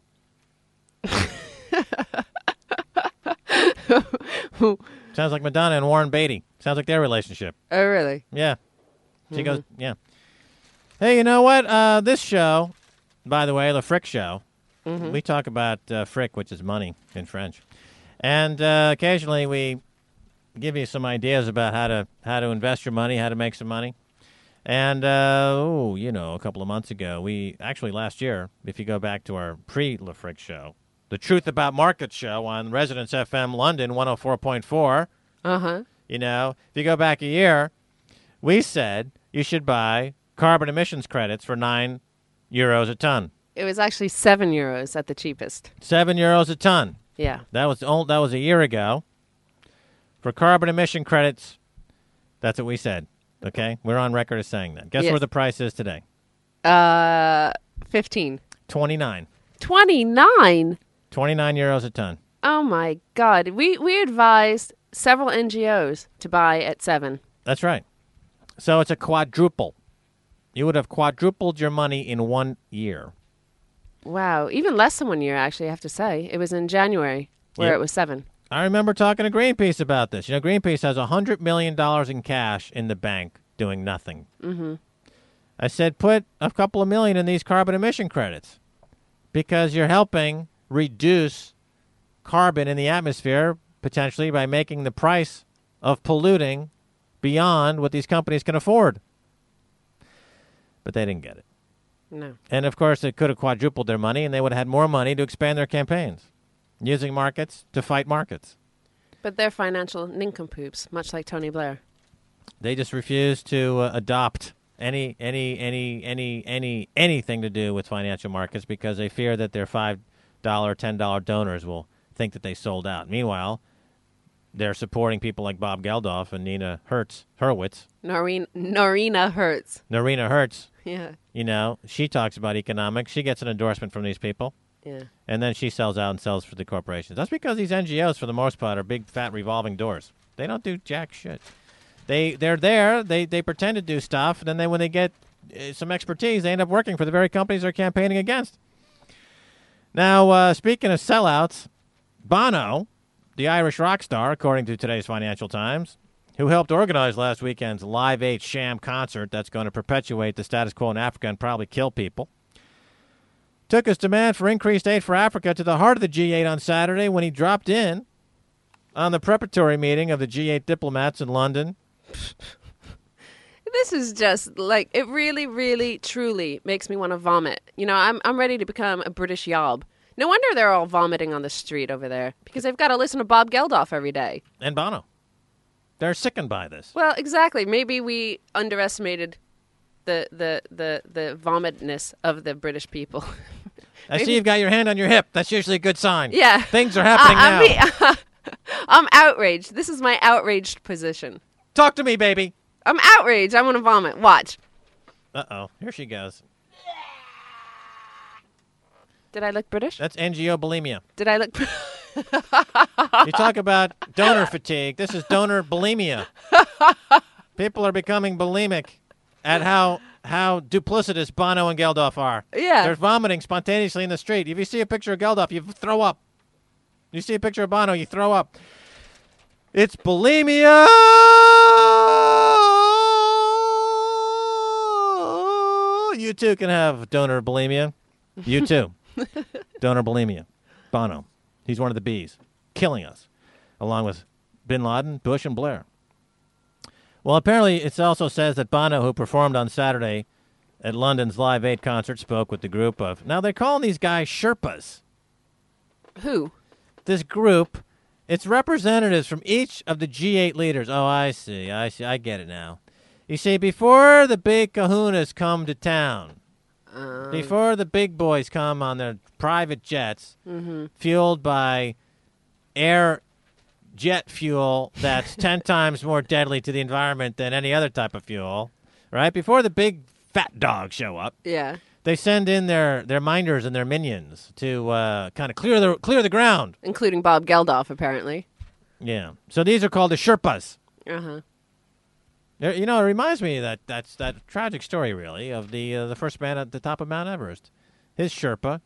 Sounds like Madonna and Warren Beatty. Sounds like their relationship. Oh, really? Yeah. She goes, yeah. Hey, you know what? Uh, this show, by the way, the Frick Show, Mm-hmm. we talk about uh, frick, which is money in French. And uh, occasionally we give you some ideas about how to how to invest your money, how to make some money. And, uh, oh, you know, a couple of months ago, we actually last year, if you go back to our pre-La Frick Show, the Truth About Markets show on Residence F M London one oh four point four, Uh-huh. you know, if you go back a year, we said you should buy carbon emissions credits for nine euros a ton. It was actually seven euros at the cheapest. Seven euros a ton. Yeah. That was old, that was a year ago. For carbon emission credits, that's what we said. Okay? We're on record as saying that. Guess Yes. where the price is today? Uh, fifteen. twenty-nine. twenty-nine? twenty-nine euros a ton. Oh, my God. We, we advised several N G Os to buy at seven. That's right. So it's a quadruple. You would have quadrupled your money in one year. Wow. Even less than one year, actually, I have to say. It was in January where Yep. it was seven. I remember talking to Greenpeace about this. You know, Greenpeace has one hundred million dollars in cash in the bank doing nothing. Mm-hmm. I said, put a couple of million in these carbon emission credits because you're helping reduce carbon in the atmosphere potentially by making the price of polluting beyond what these companies can afford. But they didn't get it. No. And, of course, it could have quadrupled their money, and they would have had more money to expand their campaigns, using markets to fight markets. But they're financial nincompoops, much like Tony Blair. They just refuse to uh, adopt any, any, any, any, any, anything to do with financial markets because they fear that their five dollar, ten dollar donors will think that they sold out. Meanwhile, they're supporting people like Bob Geldof and Nina Hertz, Hurwitz. Noreen, Norina Hertz. Norina Hertz, Yeah. you know, she talks about economics. She gets an endorsement from these people. Yeah. And then she sells out and sells for the corporations. That's because these N G Os, for the most part, are big, fat, revolving doors. They don't do jack shit. They, they're there. They, they pretend to do stuff. And then they, when they get uh, some expertise, they end up working for the very companies they're campaigning against. Now, uh, speaking of sellouts, Bono, the Irish rock star, according to today's Financial Times, who helped organize last weekend's Live eight sham concert that's going to perpetuate the status quo in Africa and probably kill people, took his demand for increased aid for Africa to the heart of the G eight on Saturday when he dropped in on the preparatory meeting of the G eight diplomats in London. This is just like, it really, really, truly makes me want to vomit. You know, I'm I'm ready to become a British yob. No wonder they're all vomiting on the street over there, because they've got to listen to Bob Geldof every day. And Bono. They're sickened by this. Well, exactly. Maybe we underestimated the the the, the vomitness of the British people. I see you've got your hand on your hip. That's usually a good sign. Yeah. Things are happening I, now. I'm, I'm outraged. This is my outraged position. Talk to me, baby. I'm outraged. I want to vomit. Watch. Uh-oh. Here she goes. Did I look British? That's angiobulimia. Did I look... You talk about donor fatigue. This is donor bulimia. People are becoming bulimic at how how duplicitous Bono and Geldof are. Yeah. They're vomiting spontaneously in the street. If you see a picture of Geldof, you throw up. You see a picture of Bono, you throw up. It's bulimia! You too can have donor bulimia. You too. Donor bulimia. Bono. He's one of the bees. Killing us. Along with Bin Laden, Bush, and Blair. Well, apparently it also says that Bono, who performed on Saturday at London's Live Aid concert, spoke with the group of... Now, they're calling these guys Sherpas. Who? This group, it's representatives from each of the G eight leaders. Oh, I see. I see. I get it now. You see, before the big kahunas come to town, Um, before the big boys come on their private jets, mm-hmm. fueled by air jet fuel that's ten times more deadly to the environment than any other type of fuel, right? Before the big fat dogs show up, Yeah. they send in their, their minders and their minions to uh, kind of clear the clear the ground. Including Bob Geldof, apparently. Yeah. So these are called the Sherpas. Uh-huh. There- You know, it reminds me of that that's that tragic story, really, of the uh, the first man at the top of Mount Everest. His Sherpa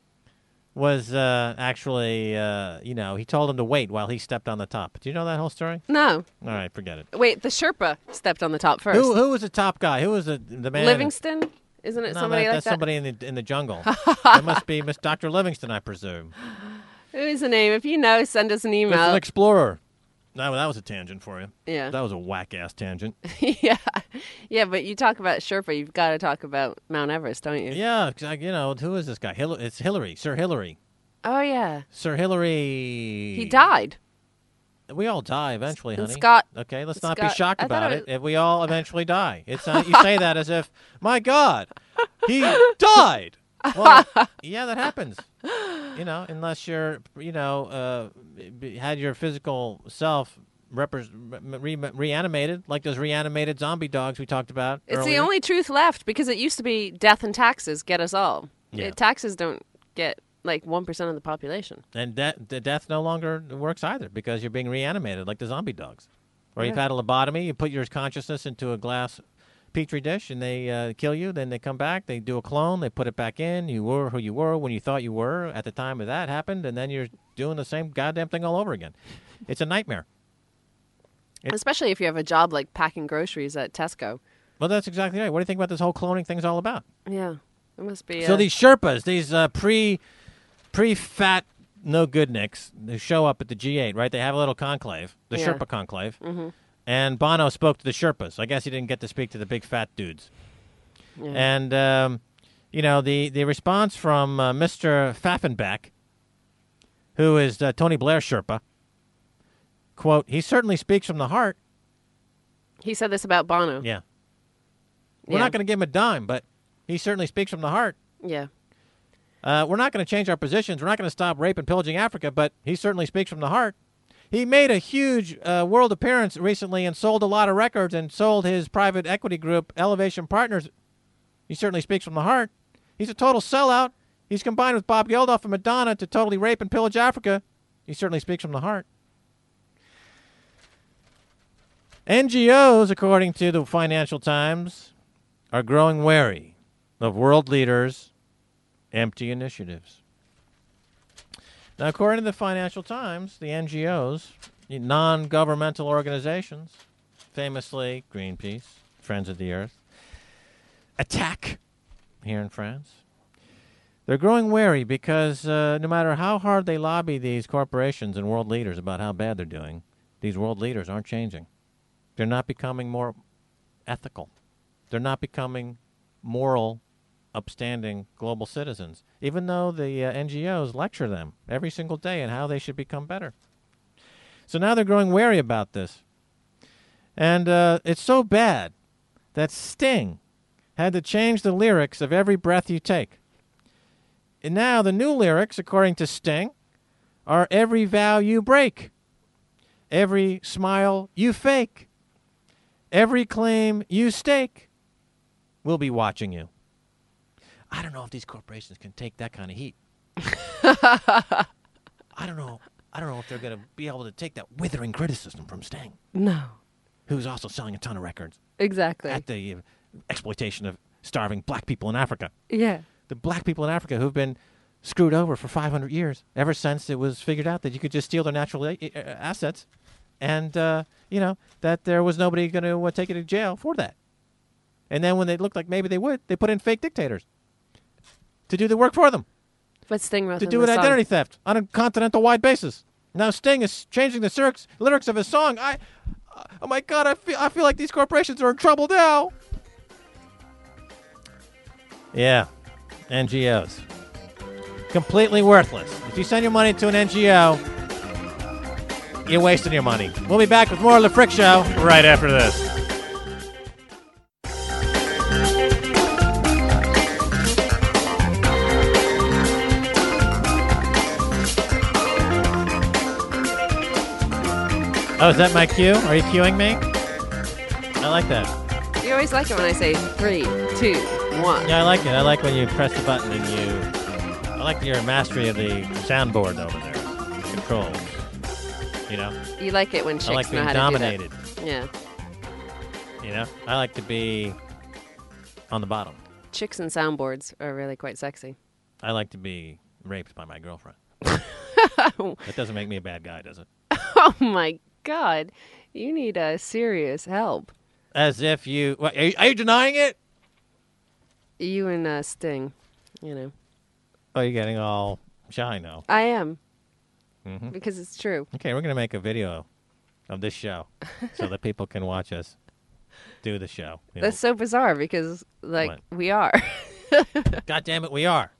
was uh, actually, uh, you know, he told him to wait while he stepped on the top. Do you know that whole story? No. All right, forget it. Wait, the Sherpa stepped on the top first. Who who was the top guy? Who was the the man? Livingston? Isn't it No, somebody that, like that's that? somebody in the in the jungle. That must be Miss Doctor Livingston, I presume. Who is the name? If you know, send us an It's an email. explorer. No, that was a tangent for you. Yeah. That was a whack-ass tangent. yeah. Yeah, but you talk about Sherpa, you've got to talk about Mount Everest, don't you? Yeah, 'cause I- you know, who is this guy? Hil- it's Hillary, Sir Hillary. Oh, yeah. Sir Hillary. He died. We all die eventually, And honey. Scott- Okay, let's not be Scott- shocked I thought about it it. was- If we all eventually die, it's uh, you say that as if, my God, he died. Well, yeah, that happens. You know, unless you're, you know, uh, b- had your physical self repres re- reanimated, like those reanimated zombie dogs we talked about. It's earlier. the only truth left because it used to be death and taxes get us all. Yeah. It- taxes don't get like one percent of the population. And de- the death no longer works either because you're being reanimated like the zombie dogs. Or you've Yeah. had a lobotomy, you put your consciousness into a glass petri dish and they uh, kill you, then they come back, they do a clone, they put it back in, you were who you were when you thought you were at the time of that happened, and then you're doing the same goddamn thing all over again. It's a nightmare. It- Especially if you have a job like packing groceries at Tesco. Well, that's exactly right. What do you think about this whole cloning thing's all about? Yeah. It must be. So uh, these Sherpas, these uh, pre, pre-fat no good nicks, they show up at the G eight, right? They have a little conclave, the Yeah. Sherpa conclave. Mm-hmm. And Bono spoke to the Sherpas. I guess he didn't get to speak to the big fat dudes. yeah. And, um, you know, the, the response from uh, Mister Pfaffenbach, who is uh, Tony Blair's Sherpa, quote, he certainly speaks from the heart. He said this about Bono. Yeah. We're Yeah. not going to give him a dime, but he certainly speaks from the heart. Yeah. Uh, we're not going to change our positions. We're not going to stop rape and pillaging Africa, but he certainly speaks from the heart. He made a huge uh, world appearance recently and sold a lot of records and sold his private equity group, Elevation Partners. He certainly speaks from the heart. He's a total sellout. He's combined with Bob Geldof and Madonna to totally rape and pillage Africa. He certainly speaks from the heart. N G Os, according to the Financial Times, are growing wary of world leaders' empty initiatives. Now, according to the Financial Times, the N G Os, the non-governmental organizations, famously Greenpeace, Friends of the Earth, Attack here in France, they're They're growing wary because uh, no matter how hard they lobby these corporations and world leaders about how bad they're doing, these world leaders aren't changing. They're not becoming more ethical. They're not becoming moral, upstanding global citizens, even though the uh, N G Os lecture them every single day on how they should become better. So now they're growing wary about this. And uh, it's so bad that Sting had to change the lyrics of Every Breath You Take. And now the new lyrics, according to Sting, are every vow you break, every smile you fake, every claim you stake. We'll be watching you. I don't know if these corporations can take that kind of heat. I don't know. I don't know if they're going to be able to take that withering criticism from Sting. No. Who's also selling a ton of records. Exactly. At the uh, exploitation of starving black people in Africa. Yeah. The black people in Africa who've been screwed over for five hundred years, ever since it was figured out that you could just steal their natural a- a- assets, and, uh, you know, that there was nobody going to uh, take you to jail for that. And then when they looked like maybe they would, they put in fake dictators to do the work for them. But Sting wrote To in do the an song. identity theft on a continental-wide basis. Now Sting is changing the lyrics, lyrics of his song. I, uh, oh my God, I feel, I feel like these corporations are in trouble now. Yeah, N G Os. Completely worthless. If you send your money to an N G O, you're wasting your money. We'll be back with more of The Frick Show right after this. Oh, is that my cue? Are you cueing me? I like that. You always like it when I say three, two, one. Yeah, I like it. I like when you press the button and you... I like your mastery of the soundboard over there. Controls. You know? You like it when chicks I like know being how dominated. to do that. Yeah. You know? I like to be on the bottom. Chicks and soundboards are really quite sexy. I like to be raped by my girlfriend. That doesn't make me a bad guy, does it? Oh, my God. You need uh, serious help. As if you... What, are, you are you denying it? You and uh, Sting, you know. Oh, you're getting all shy now. I am. Mm-hmm. Because it's true. Okay, we're going to make a video of this show so that people can watch us do the show. You know. That's so bizarre because, like, What? we are. God damn it, we are.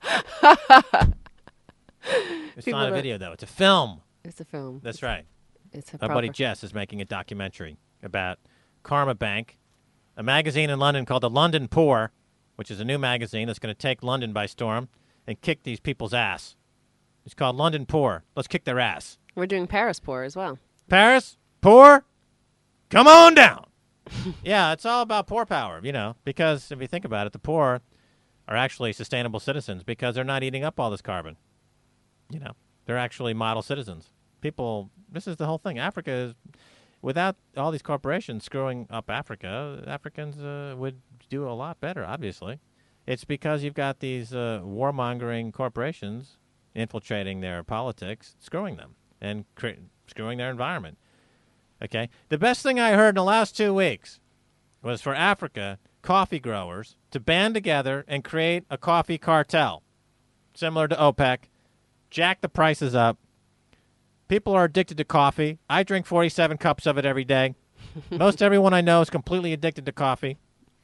It's People not a don't- video, though. It's a film. It's a film. That's right. It's a Our proper... buddy Jess is making a documentary about Karma Bank, a magazine in London called The London Poor, which is a new magazine that's going to take London by storm and kick these people's ass. It's called London Poor. Let's kick their ass. We're doing Paris Poor as well. Paris, poor, come on down. Yeah, it's all about poor power, you know, because if you think about it, the poor are actually sustainable citizens because they're not eating up all this carbon. You know, they're actually model citizens. People, this is the whole thing. Africa is, without all these corporations screwing up Africa, Africans uh, would do a lot better, obviously. It's because you've got these uh, warmongering corporations infiltrating their politics, screwing them, and cre- screwing their environment. Okay? The best thing I heard in the last two weeks was for Africa, coffee growers, to band together and create a coffee cartel, similar to OPEC, jack the prices up. People are addicted to coffee. I drink forty-seven cups of it every day. Most everyone I know is completely addicted to coffee.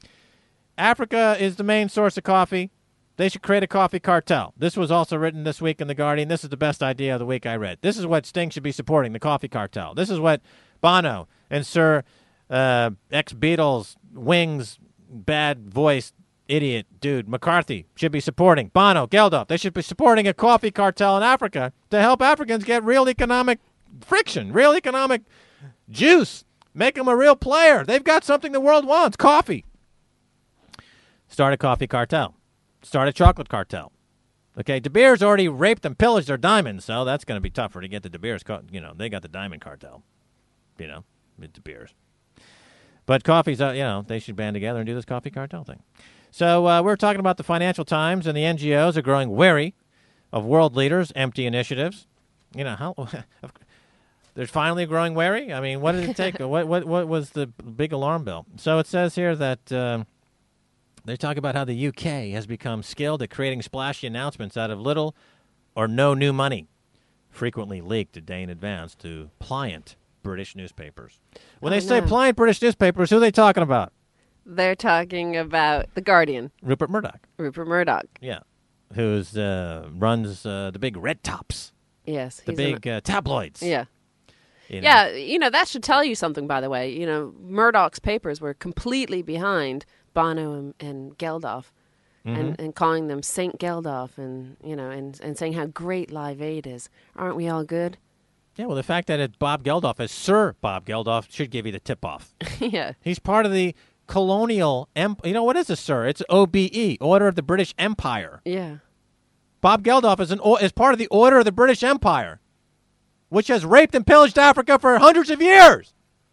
Africa is the main source of coffee. They should create a coffee cartel. This was also written this week in The Guardian. This is the best idea of the week I read. This is what Sting should be supporting, the coffee cartel. This is what Bono and Sir uh, ex-Beatles, Wings, bad voice, idiot dude, McCarthy should be supporting. Bono, Geldof, they should be supporting a coffee cartel in Africa to help Africans get real economic friction, real economic juice. Make them a real player. They've got something the world wants, coffee. Start a coffee cartel. Start a chocolate cartel. Okay, De Beers already raped and pillaged their diamonds, so that's going to be tougher to get the De Beers. Co- you know, they got the diamond cartel. You know, with De Beers. But coffee's, uh, you know, they should band together and do this coffee cartel thing. So uh, we're talking about the Financial Times, and the N G Os are growing wary of world leaders' empty initiatives. You know, how they're finally growing wary? I mean, what did it take? what, what what was the big alarm bell? So it says here that... Uh, They talk about how the U K has become skilled at creating splashy announcements out of little or no new money, frequently leaked a day in advance to pliant British newspapers. When Oh, they say no. pliant British newspapers, who are they talking about? They're talking about The Guardian, Rupert Murdoch. Rupert Murdoch. Yeah. Who's uh, runs uh, the big red tops, Yes. the he's in big uh, tabloids. a- yeah. you know. Yeah, you know, that should tell you something, by the way. You know, Murdoch's papers were completely behind Bono and, and Geldof Mm-hmm. and, and calling them Saint Geldof and, you know, and, and saying how great Live Aid is. Aren't we all good? Yeah, well, the fact that it's Bob Geldof as Sir Bob Geldof should give you the tip-off. Yeah. He's part of the colonial, em- you know, what is a Sir? It's O B E, Order of the British Empire. Yeah. Bob Geldof is, an, o- is part of the Order of the British Empire, which has raped and pillaged Africa for hundreds of years.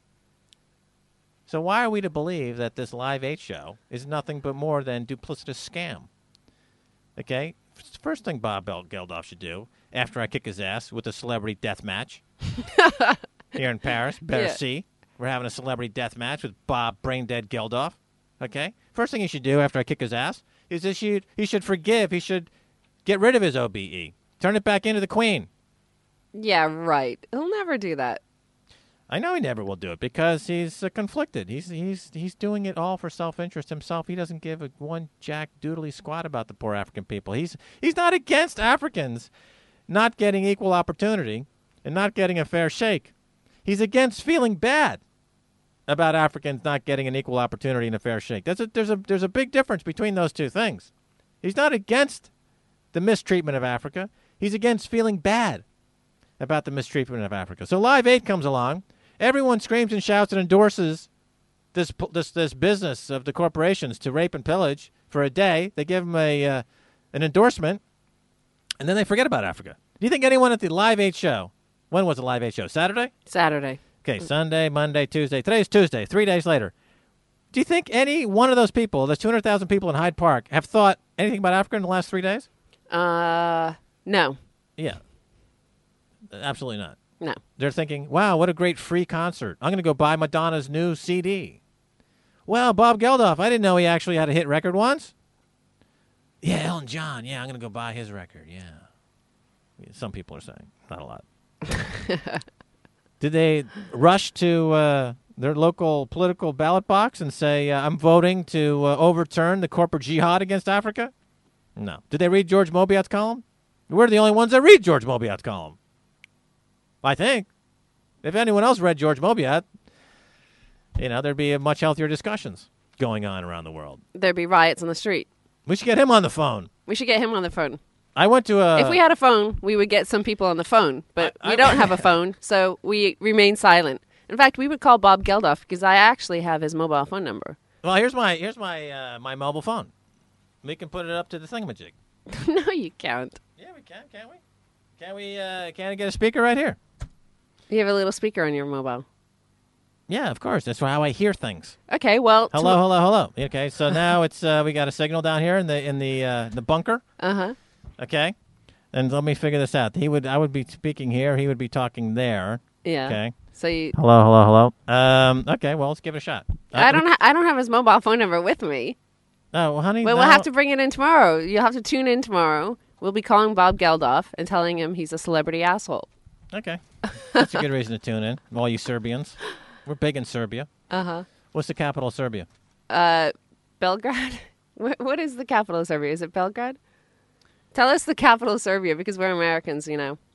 So why are we to believe that this Live eight show is nothing but more than duplicitous scam? Okay? First thing Bob Bel- Geldof should do after I kick his ass with a celebrity death match here in Paris, better Yeah. see. We're having a celebrity death match with Bob Braindead Geldof. Okay? First thing he should do after I kick his ass is he should, he should forgive. He should get rid of his O B E. Turn it back into the Queen. Yeah, right. He'll never do that. I know he never will do it because he's uh, conflicted. He's he's he's doing it all for self-interest himself. He doesn't give a one jack doodly squat about the poor African people. He's he's not against Africans not getting equal opportunity and not getting a fair shake. He's against feeling bad about Africans not getting an equal opportunity and a fair shake. There's a there's a there's a big difference between those two things. He's not against the mistreatment of Africa. He's against feeling bad about the mistreatment of Africa. So Live eight comes along. Everyone screams and shouts and endorses this this this business of the corporations to rape and pillage for a day. They give them a uh, an endorsement, and then they forget about Africa. Do you think anyone at the Live eight show, when was the Live eight show? Saturday? Saturday. Okay, Sunday, Monday, Tuesday. Today's Tuesday, three days later. Do you think any one of those people, those two hundred thousand people in Hyde Park, have thought anything about Africa in the last three days? Uh, no. Yeah. Absolutely not. No. They're thinking, wow, what a great free concert. I'm going to go buy Madonna's new C D. Well, Bob Geldof, I didn't know he actually had a hit record once. Yeah, Elton John. Yeah, I'm going to go buy his record. Yeah. Some people are saying. Not a lot. Did they rush to uh, their local political ballot box and say, uh, I'm voting to uh, overturn the corporate jihad against Africa? No. Did they read George Mobiat's column? We're the only ones that read George Mobiat's column. I think. If anyone else read George Mobiat, you know, there'd be a much healthier discussions going on around the world. There'd be riots on the street. We should get him on the phone. We should get him on the phone. I went to a... if we had a phone, we would get some people on the phone. But I- I- we don't have a phone, so we remain silent. In fact, we would call Bob Geldof because I actually have his mobile phone number. Well, here's my here's my uh, my mobile phone. We can put it up to the thingamajig. No, you can't. Yeah, we can, can't we? Can we, uh, can I get a speaker right here? You have a little speaker on your mobile. Yeah, of course. That's how I hear things. Okay, well... Hello, hello, hello. Okay, so now it's uh, we got a signal down here in the in the uh, the bunker. Uh-huh. Okay, and let me figure this out. He would I would be speaking here. He would be talking there. Yeah. Okay. So you... Hello, hello, hello. Um. Okay. Well, let's give it a shot. I don't. Ha- I don't have his mobile phone number with me. Oh, well, honey. But no. we'll have to bring it in tomorrow. You'll have to tune in tomorrow. We'll be calling Bob Geldof and telling him he's a celebrity asshole. Okay. That's a good reason to tune in. All you Serbians, we're big in Serbia. Uh huh. What's the capital of Serbia? Uh, Belgrade. What, what is the capital of Serbia? Is it Belgrade? Tell us the capital of Serbia because we're Americans, you know.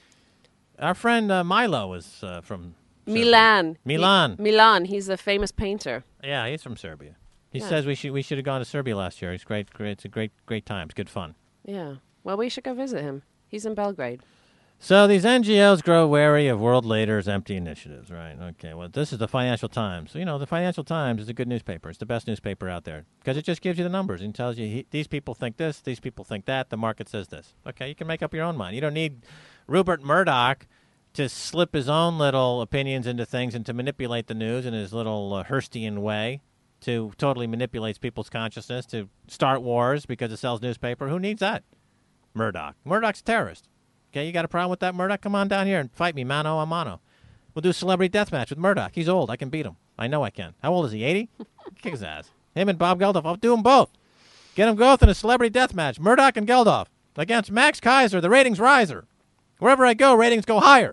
Our friend uh, Milo is uh, from Serbia. Milan. Milan. He- Milan. He's a famous painter. Yeah, he's from Serbia. He Yeah. says we should we should have gone to Serbia last year. It's great, great. It's a great great time. It's good fun. Yeah. Well, we should go visit him. He's in Belgrade. So these N G Os grow wary of world leaders' empty initiatives, right? Okay, well, this is the Financial Times. You know, the Financial Times is a good newspaper. It's the best newspaper out there because it just gives you the numbers and tells you he, these people think this, these people think that, the market says this. Okay, you can make up your own mind. You don't need Rupert Murdoch to slip his own little opinions into things and to manipulate the news in his little uh, Hearstian way to totally manipulate people's consciousness, to start wars because it sells newspaper. Who needs that? Murdoch. Murdoch's a terrorist. Okay, you got a problem with that, Murdoch? Come on down here and fight me mano a mano. We'll do a celebrity deathmatch with Murdoch. He's old. I can beat him. I know I can. How old is he? eighty? Kick his ass. Him and Bob Geldof. I'll do them both. Get them both in a celebrity death match. Murdoch and Geldof against Max Kaiser, the ratings riser. Wherever I go, ratings go higher.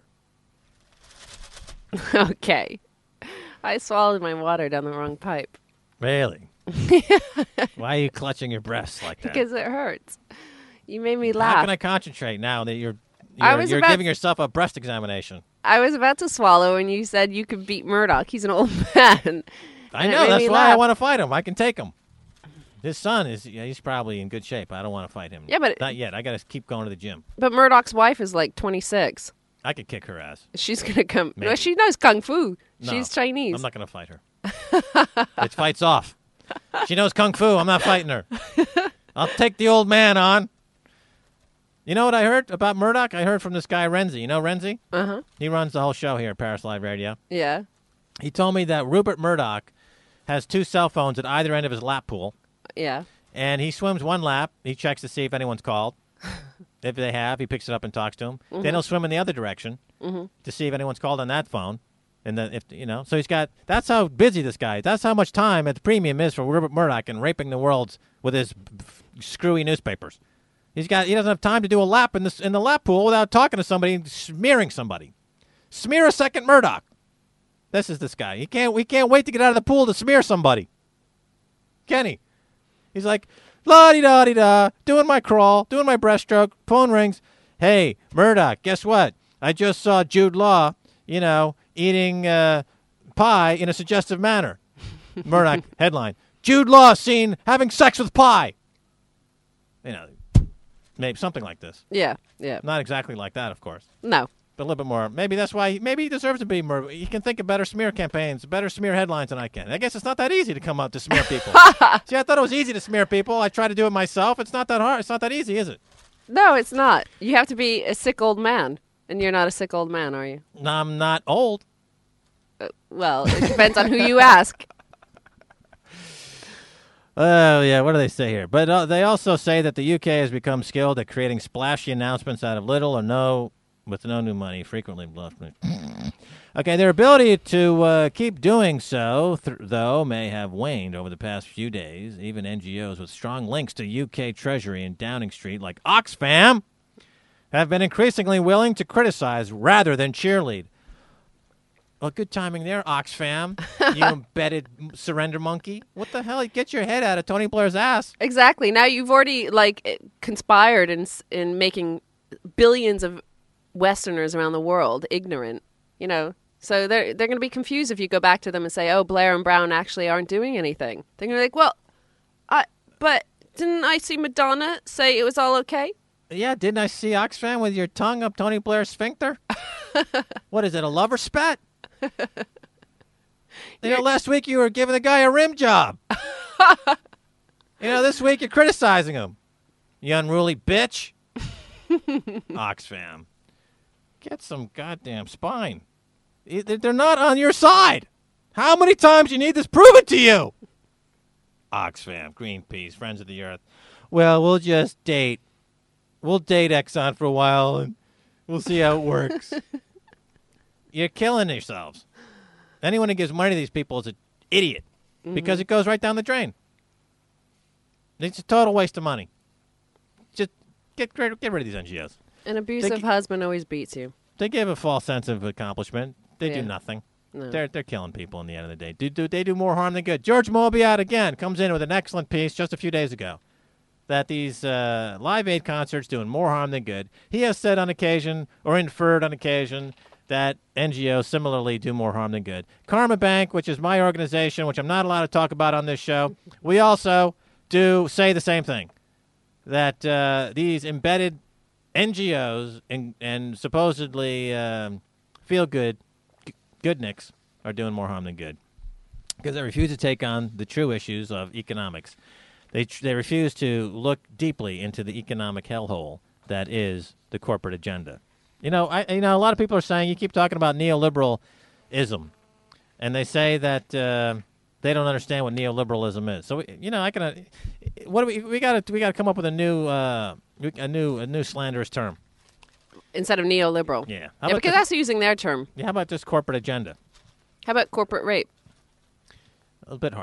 Okay. I swallowed my water down the wrong pipe. Really? Why are you clutching your breasts like that? Because it hurts. You made me laugh. How can I concentrate now that you're I you're, was you're about- giving yourself a breast examination? I was about to swallow, and you said you could beat Murdoch. He's an old man. I And it know. made That's me why I laugh. want to fight him. I can take him. His son is yeah, he's probably in good shape. I don't want to fight him. Yeah, but- Not yet. I got to keep going to the gym. But Murdoch's wife is like twenty-six. I could kick her ass. She's going to come. No, Maybe. she knows Kung Fu. No, She's Chinese. I'm not going to fight her. It fights off. She knows Kung Fu. I'm not fighting her. I'll take the old man on. You know what I heard about Murdoch? I heard from this guy, Renzi. You know Renzi? Uh-huh. He runs the whole show here at Paris Live Radio. Yeah. He told me that Rupert Murdoch has two cell phones at either end of his lap pool, Yeah. and he swims one lap. He checks to see if anyone's called. If they have, he picks it up and talks to them. Mm-hmm. Then he'll swim in the other direction to see if anyone's called on that phone. And then, if you know, so he's got. That's how busy this guy is. That's how much time at the premium is for Rupert Murdoch and raping the world with his screwy newspapers. He's got. He doesn't have time to do a lap in the in the lap pool without talking to somebody, and smearing somebody. Smear a second Murdoch. This is this guy. He can't. We can't wait to get out of the pool to smear somebody. Kenny, he's like, la di da di da, doing my crawl, doing my breaststroke, phone rings. Hey, Murdoch, guess what? I just saw Jude Law, you know, eating uh, pie in a suggestive manner. Murdoch headline: Jude Law seen having sex with pie. You know, maybe something like this. Yeah. Yeah. Not exactly like that, of course, No. but a little bit more. Maybe that's why. Maybe he deserves to be. Mur- he can think of better smear campaigns, better smear headlines than I can. I guess it's not that easy to come up to smear people. See, I thought it was easy to smear people. I try to do it myself. It's not that hard. It's not that easy, is it? No, it's not. You have to be a sick old man. And you're not a sick old man, are you? No, I'm not old. Uh, well, it depends on who you ask. Oh, yeah, what do they say here? But uh, they also say that the U K has become skilled at creating splashy announcements out of little or no, with no new money, frequently bluffed. Okay, their ability to uh, keep doing so, th- though, may have waned over the past few days. Even N G Os with strong links to U K Treasury and Downing Street, like Oxfam, have been increasingly willing to criticize rather than cheerlead. Well, good timing there, Oxfam, you embedded surrender monkey. What the hell? Get your head out of Tony Blair's ass. Exactly. Now you've already like conspired in s- in making billions of Westerners around the world ignorant. You know, so they're they're going to be confused if you go back to them and say, "Oh, Blair and Brown actually aren't doing anything." They're going to be like, "Well, I but didn't I see Madonna say it was all okay?" Yeah, didn't I see Oxfam with your tongue up Tony Blair's sphincter? What is it, a lover spat? You know, last week you were giving the guy a rim job. You know, this week you're criticizing him. You unruly bitch. Oxfam. Get some goddamn spine. They- They're not on your side. How many times you need this proven to you? Oxfam, Greenpeace, Friends of the Earth. Well, we'll just date. We'll date Exxon for a while, and we'll see how it works. You're killing yourselves. Anyone who gives money to these people is an idiot because it goes right down the drain. It's a total waste of money. Just get rid, get rid of these N G Os. An abusive They- husband always beats you. They give a false sense of accomplishment. They Yeah. do nothing. No. They're they're killing people in the end of the day. Do, do they do more harm than good? George Mobiat again comes in with an excellent piece just a few days ago that these uh, Live Aid concerts doing more harm than good. He has said on occasion or inferred on occasion that N G Os similarly do more harm than good. Karma Bank, which is my organization, which I'm not allowed to talk about on this show, we also do say the same thing, that uh, these embedded N G Os and, and supposedly um, feel-good g- goodniks are doing more harm than good because they refuse to take on the true issues of economics. They tr- they refuse to look deeply into the economic hellhole that is the corporate agenda. You know, I you know a lot of people are saying you keep talking about neoliberalism, and they say that uh, they don't understand what neoliberalism is. So you know, I can. Uh, what do we we got to we got to come up with a new uh, a new a new slanderous term. Instead of neoliberal. Yeah. How Yeah, about because the- that's using their term. Yeah, how about this corporate agenda? How about corporate rape? A bit harsh.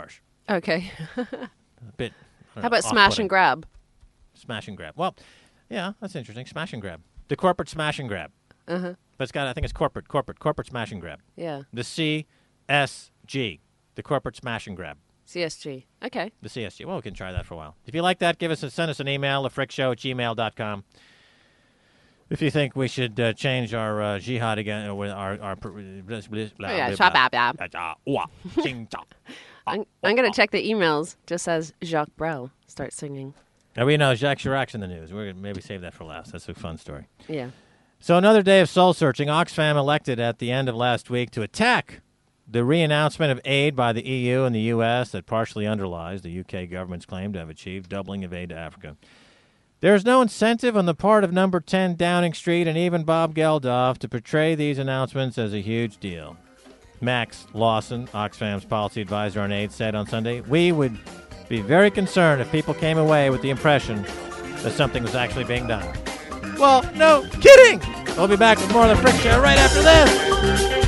Okay. A bit. I don't How know, about smash off-putting. and grab? Smash and grab. Well, yeah, that's interesting. Smash and grab. The corporate smash and grab. Uh-huh. But it's got, I think it's corporate, corporate, corporate smash and grab. Yeah. The C S G, the corporate smash and grab. C S G. Okay. The C S G. Well, we can try that for a while. If you like that, give us a, send us an email, lefrickshow at gmail dot com. If you think we should uh, change our uh, jihad again, uh, with our, our blah, blah, blah, Oh, yeah, blah, shabab, blah, yeah. blah, blah, wah, ching, chong. I'm, I'm going to check the emails just as Jacques Brel starts singing. Now, we know Jacques Chirac's in the news. We're going to maybe save that for last. That's a fun story. Yeah. So another day of soul-searching. Oxfam elected at the end of last week to attack the re-announcement of aid by the E U and the U S that partially underlies the U K government's claim to have achieved doubling of aid to Africa. There is no incentive on the part of Number ten Downing Street and even Bob Geldof to portray these announcements as a huge deal. Max Lawson, Oxfam's policy advisor on aid, said on Sunday, "We would be very concerned if people came away with the impression that something was actually being done." Well, no kidding! We'll be back with more of the Frick Show right after this.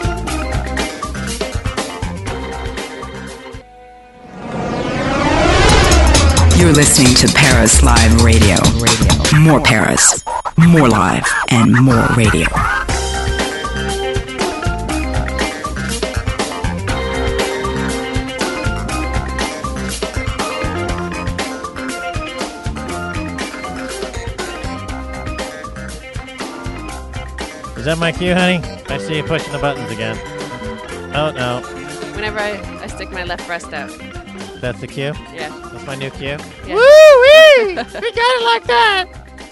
You're listening to Paris Live Radio. Radio. More Paris, more live, and more radio. Is that my cue, honey? I see you pushing the buttons again. Oh, no. Whenever I, I stick my left breast out. That's the cue? Yeah. That's my new cue? Yeah. Woo-wee! We got it like that!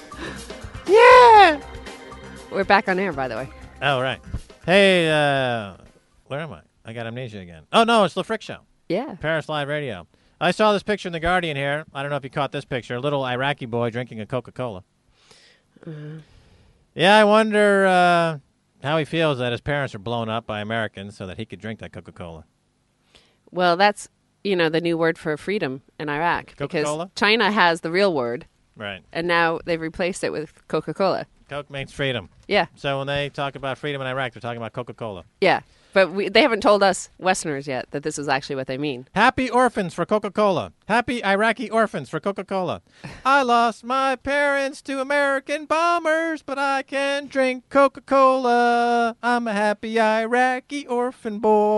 Yeah! We're back on air, by the way. Oh, right. Hey, uh, where am I? I got amnesia again. Oh, no, it's the Frick Show. Yeah. Paris Live Radio. I saw this picture in The Guardian here. I don't know if you caught this picture. A little Iraqi boy drinking a Coca-Cola. Uh, Yeah, I wonder uh, how he feels that his parents are blown up by Americans so that he could drink that Coca-Cola. well, that's, you know, the new word for freedom in Iraq. Coca-Cola? Because China has the real word, Right. and now they've replaced it with Coca-Cola. Coke means freedom. Yeah. So when they talk about freedom in Iraq, they're talking about Coca-Cola. Yeah. But we, they haven't told us Westerners yet that this is actually what they mean. Happy orphans for Coca-Cola. Happy Iraqi orphans for Coca-Cola. I lost my parents to American bombers, but I can drink Coca-Cola. I'm a happy Iraqi orphan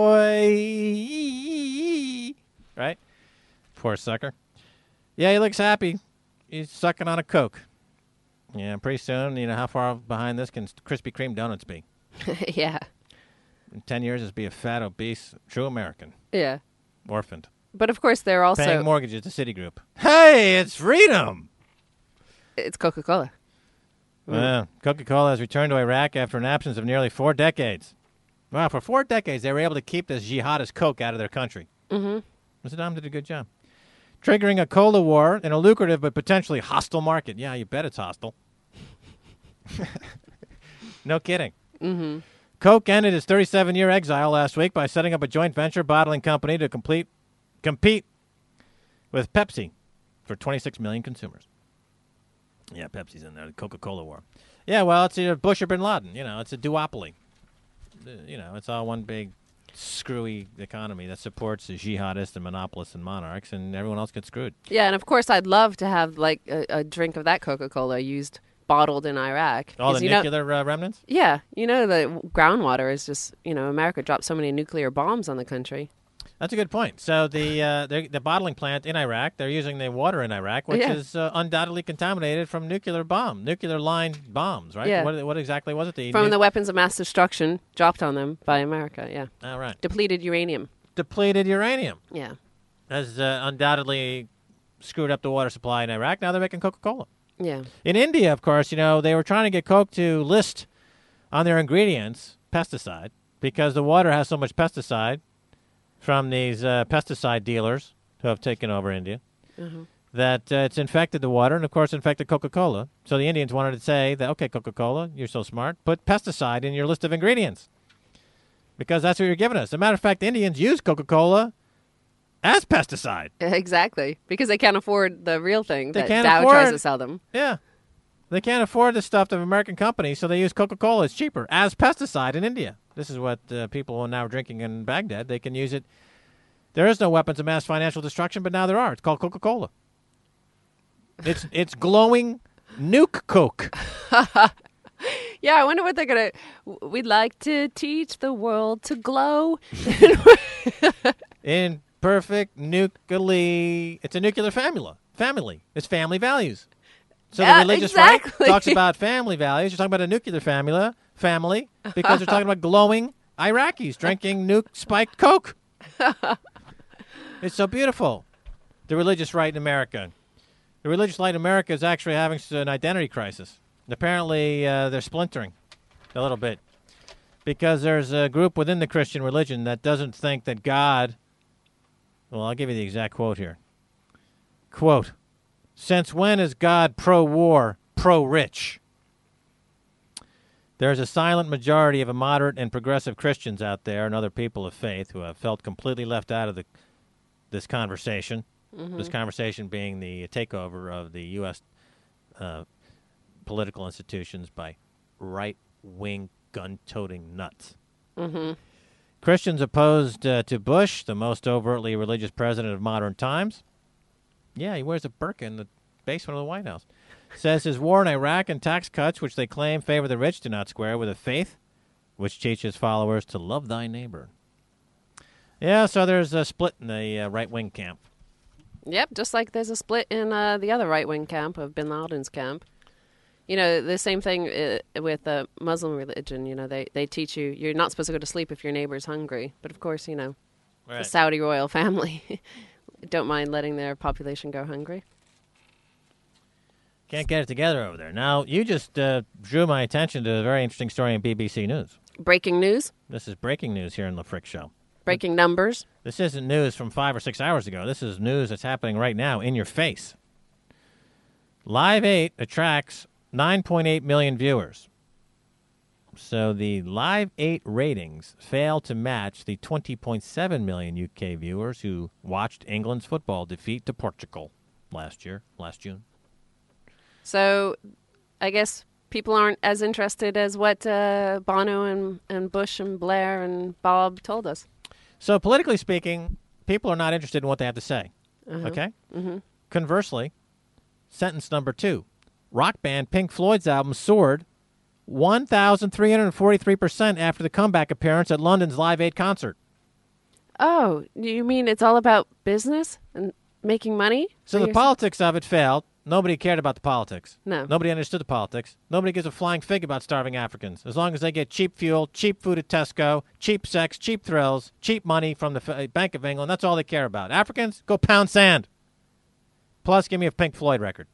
boy. Right? Poor sucker. Yeah, he looks happy. He's sucking on a Coke. Yeah, pretty soon, you know, how far behind this can Krispy Kreme donuts be? Yeah. In ten years, it'll be a fat, obese, true American. Yeah. Orphaned. But of course, they're also Paying mortgages to Citigroup. Hey, it's freedom! it's Coca-Cola. Well, Coca-Cola has returned to Iraq after an absence of nearly four decades. Wow, for four decades, they were able to keep this jihadist Coke out of their country. Mm-hmm. Saddam did a good job. Triggering a cola war in a lucrative but potentially hostile market. Yeah, you bet it's hostile. No kidding. Mm-hmm. Coke ended its thirty-seven-year exile last week by setting up a joint venture bottling company to complete, compete with Pepsi for twenty-six million consumers. Yeah, Pepsi's in there. The Coca-Cola war. Yeah, well, it's either Bush or Bin Laden. You know, it's a duopoly. Uh, you know, it's all one big screwy economy that supports the jihadists and monopolists and monarchs, and everyone else gets screwed. Yeah, and of course, I'd love to have like a, a drink of that Coca-Cola used bottled in Iraq. All 'Cause, the you know- nuclear uh, remnants? Yeah, you know the groundwater is just, you know, America dropped so many nuclear bombs on the country. That's a good point. So the uh, the the bottling plant in Iraq, they're using the water in Iraq, which Yeah. is uh, undoubtedly contaminated from nuclear bomb, nuclear lined bombs, right? Yeah. What, what exactly was it? The From nu- the weapons of mass destruction dropped on them by America, yeah. All right. Depleted uranium. Depleted uranium Yeah. has uh, undoubtedly screwed up the water supply in Iraq. Now they're making Coca-Cola. Yeah. In India, of course, you know, they were trying to get Coke to list on their ingredients pesticide because the water has so much pesticide from these uh, pesticide dealers who have taken over India Mhm. that uh, it's infected the water and, of course, infected Coca-Cola. So the Indians wanted to say that, okay, Coca-Cola, you're so smart, put pesticide in your list of ingredients because that's what you're giving us. As a matter of fact, the Indians use Coca-Cola as pesticide. Exactly. Because they can't afford the real thing They that can't Dow afford- tries to sell them. Yeah. They can't afford the stuff of American companies, so they use Coca-Cola. It's cheaper as pesticide in India. This is what uh, people are now drinking in Baghdad. They can use it There is no weapons of mass financial destruction, but now there are. It's called Coca-Cola. It's it's glowing nuke Coke. Yeah, I wonder what they're going to... We'd like to teach the world to glow. In perfect nuclear... It's a nuclear family. Family. It's family values. So Yeah, the religious exactly. right talks about family values. You're talking about a nuclear family, family because they're talking about glowing Iraqis drinking nuke-spiked Coke. It's so beautiful. The religious right in America. The religious right in America is actually having an identity crisis. Apparently, uh, they're splintering a little bit because there's a group within the Christian religion that doesn't think that God... Well, I'll give you the exact quote here. Quote, "Since when is God pro-war, pro-rich?" There's a silent majority of a moderate and progressive Christians out there and other people of faith who have felt completely left out of the this conversation. Mm-hmm. This conversation being the takeover of the U S Uh, political institutions by right-wing gun-toting nuts. Mm-hmm. Christians opposed uh, to Bush, the most overtly religious president of modern times. Yeah, he wears a burqa in the basement of the White House. Says his war in Iraq and tax cuts, which they claim favor the rich, do not square with a faith which teaches followers to love thy neighbor. Yeah, so there's a split in the uh, right-wing camp. Yep, just like there's a split in uh, the other right-wing camp of Bin Laden's camp. You know, the same thing uh, with uh, Muslim religion. You know, they, they teach you you're not supposed to go to sleep if your neighbor's hungry. But, of course, you know, Right. the Saudi royal family don't mind letting their population go hungry. Can't get it together over there. Now, you just uh, drew my attention to a very interesting story in B B C News. Breaking news, This is breaking news here in the Frick Show. breaking numbers. This isn't news from five or six hours ago. This is news that's happening right now in your face. Live eight attracts nine point eight million viewers. So the Live eight ratings fail to match the twenty point seven million U K viewers who watched England's football defeat to Portugal last year, last June. So I guess people aren't as interested as what uh, Bono and, and Bush and Blair and Bob told us. So politically speaking, people are not interested in what they have to say. Uh-huh. Okay? Mm-hmm. Conversely, sentence number two. Rock band Pink Floyd's album soared one thousand three hundred forty-three percent after the comeback appearance at London's Live eight concert. Oh, you mean it's all about business and making money? So for the yourself? politics of it failed. Nobody cared about the politics. No. Nobody understood the politics. Nobody gives a flying fig about starving Africans. As long as they get cheap fuel, cheap food at Tesco, cheap sex, cheap thrills, cheap money from the F- Bank of England, that's all they care about. Africans, go pound sand. Plus, give me a Pink Floyd record.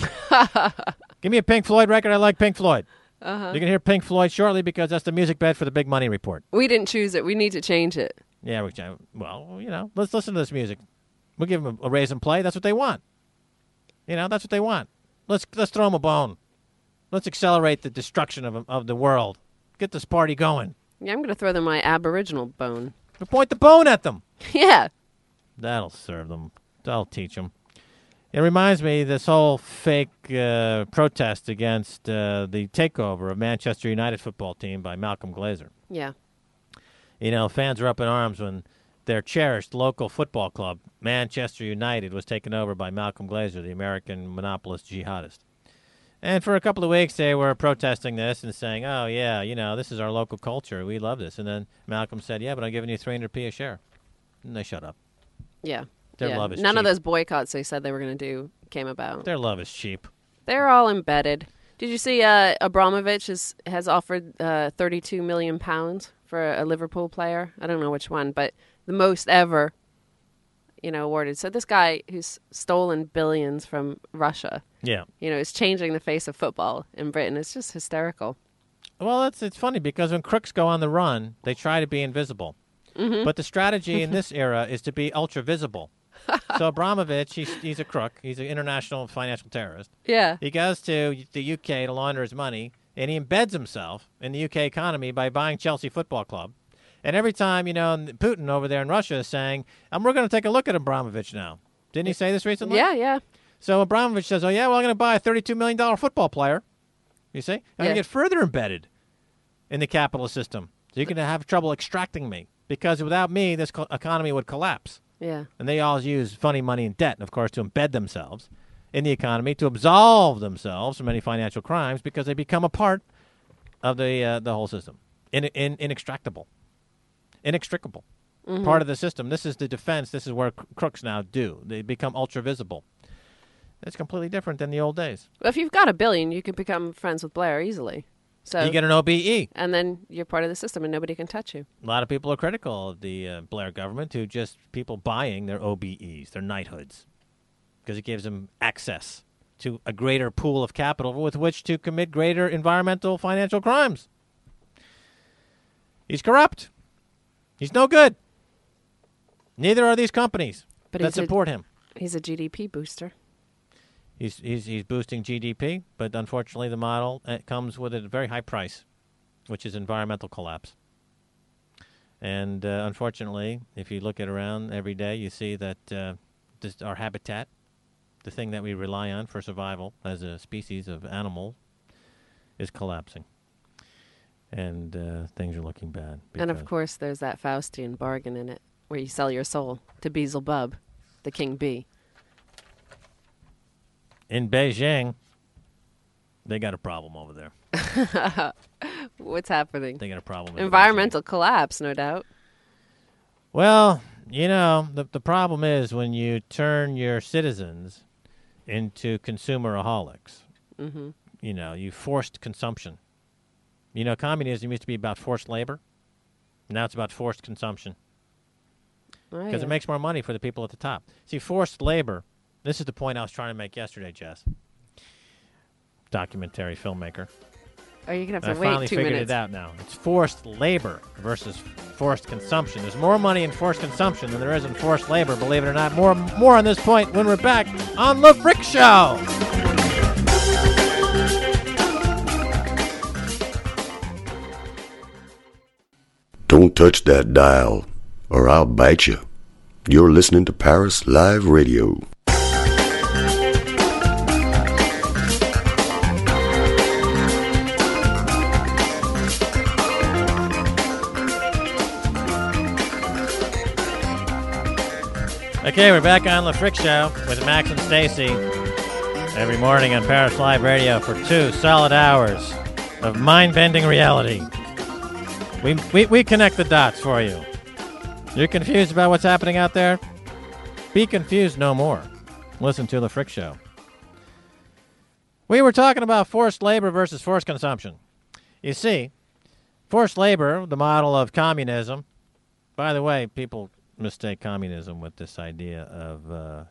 Give me a Pink Floyd record. I like Pink Floyd. Uh-huh. You're going to hear Pink Floyd shortly because that's the music bed for the Big Money Report. We didn't choose it. We need to change it. Yeah, we, well, you know, let's listen to this music. We'll give them a, a raise and play. That's what they want. You know, that's what they want. Let's let's throw them a bone. Let's accelerate the destruction of of the world. Get this party going. Yeah, I'm going to throw them my Aboriginal bone. We'll point the bone at them. Yeah. That'll serve them. That'll teach them. It reminds me of this whole fake uh, protest against uh, the takeover of Manchester United football team by Malcolm Glazer. Yeah. You know, fans were up in arms when their cherished local football club, Manchester United, was taken over by Malcolm Glazer, the American monopolist jihadist. And for a couple of weeks, they were protesting this and saying, oh, yeah, you know, this is our local culture. We love this. And then Malcolm said, yeah, but I'm giving you three hundred p a share. And they shut up. Yeah. Their yeah. love is None cheap. of those boycotts they said they were going to do came about. Their love is cheap. They're all embedded. Did you see uh, Abramovich is, has offered uh, thirty-two million pounds for a Liverpool player? I don't know which one, but the most ever, you know, awarded. So this guy who's stolen billions from Russia, Yeah. you know, is changing the face of football in Britain. It's just hysterical. Well, it's it's funny because when crooks go on the run, they try to be invisible. Mm-hmm. But the strategy in this era is to be ultra visible. So Abramovich, he's, he's a crook. He's an international financial terrorist. Yeah. He goes to the U K to launder his money, and he embeds himself in the U K economy by buying Chelsea Football Club. And every time, you know, Putin over there in Russia is saying, um, we're going to take a look at Abramovich now. Didn't he say this recently? Yeah, yeah. So Abramovich says, oh, yeah, well, I'm going to buy a thirty-two million dollars football player. You see? I'm Yeah. going to get further embedded in the capitalist system. So you're going to have trouble extracting me because without me, this co- economy would collapse. Yeah. And they all use funny money and debt, of course, to embed themselves in the economy, to absolve themselves from any financial crimes because they become a part of the uh, the whole system. In, in, inextractable. Inextricable. Mm-hmm. Part of the system. This is the defense. This is where crooks now do. They become ultra-visible. It's completely different than the old days. Well, if you've got a billion, you can become friends with Blair easily. So you get an O B E. And then you're part of the system and nobody can touch you. A lot of people are critical of the uh, Blair government to just people buying their O B Es, their knighthoods, because it gives them access to a greater pool of capital with which to commit greater environmental financial crimes. He's corrupt. He's no good. Neither are these companies but that support a, him. He's a G D P booster. He's, he's he's boosting G D P, but unfortunately the model uh, comes with a very high price, which is environmental collapse. And uh, unfortunately, if you look at around every day, you see that uh, this, our habitat, the thing that we rely on for survival as a species of animal, is collapsing. And uh, things are looking bad. And of course, there's that Faustian bargain in it, where you sell your soul to Beelzebub, the king bee. In Beijing, they got a problem over there. What's happening? They got a problem. Environmental collapse, no doubt. Well, you know, the the problem is when you turn your citizens into consumeraholics. Mm-hmm. You know, you forced consumption. You know, communism used to be about forced labor. Now it's about forced consumption. Because oh, yeah. it makes more money for the people at the top. See, forced labor, this is the point I was trying to make yesterday, Jess. Documentary filmmaker. Are you going to have and to I wait finally two figured minutes? it out now. It's forced labor versus forced consumption. There's more money in forced consumption than there is in forced labor, believe it or not. More, more on this point when we're back on The Frick Show. Don't touch that dial, or I'll bite you. You're listening to Paris Live Radio. Okay, we're back on The Frick Show with Max and Stacy every morning on Paris Live Radio for two solid hours of mind-bending reality. We, we we connect the dots for you. You're confused about what's happening out there? Be confused no more. Listen to The Frick Show. We were talking about forced labor versus forced consumption. You see, forced labor, the model of communism. By the way, people mistake communism with this idea of uh,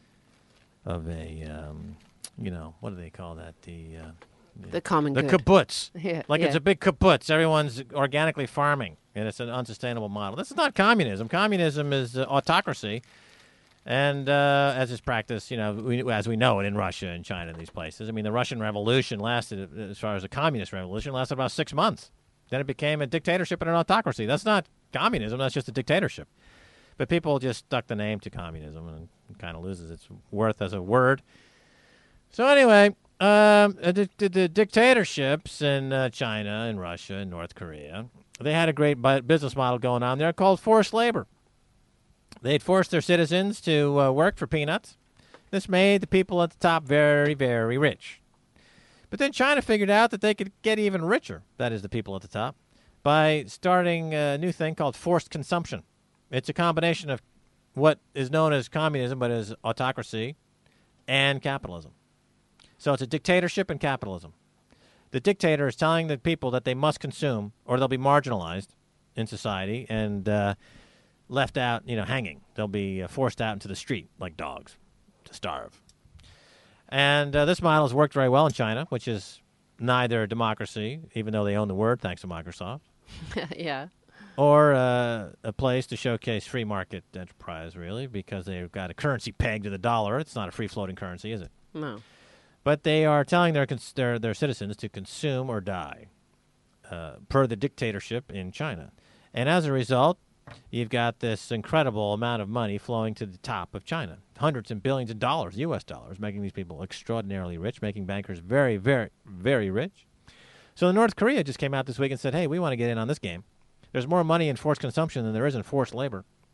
of a um, you know, what do they call that? The uh, The common the good. kibbutz. Yeah, like yeah. it's a big kibbutz. Everyone's organically farming, and it's an unsustainable model. This is not communism. Communism is uh, autocracy, and uh, as is practiced, you know, we, as we know it in Russia and China and these places. I mean, the Russian Revolution lasted, as far as the communist revolution, lasted about six months. Then it became a dictatorship and an autocracy. That's not communism. That's just a dictatorship. But people just stuck the name to communism, and it kind of loses its worth as a word. So anyway, um, the, the, the dictatorships in uh, China and Russia and North Korea, they had a great bu- business model going on there called forced labor. They'd force their citizens to uh, work for peanuts. This made the people at the top very, very rich. But then China figured out that they could get even richer, that is the people at the top, by starting a new thing called forced consumption. It's a combination of what is known as communism, but as autocracy, and capitalism. So it's a dictatorship and capitalism. The dictator is telling the people that they must consume, or they'll be marginalized in society and uh, left out, you know, hanging. They'll be uh, forced out into the street like dogs to starve. And uh, this model has worked very well in China, which is neither a democracy, even though they own the word, thanks to Microsoft. Yeah. Or uh, a place to showcase free market enterprise, really, because they've got a currency pegged to the dollar. It's not a free-floating currency, is it? No. But they are telling their cons- their, their citizens to consume or die, uh, per the dictatorship in China. And as a result, you've got this incredible amount of money flowing to the top of China. Hundreds and billions of dollars, U S dollars, making these people extraordinarily rich, making bankers very, very, very rich. So North Korea just came out this week and said, hey, we want to get in on this game. There's more money in forced consumption than there is in forced labor.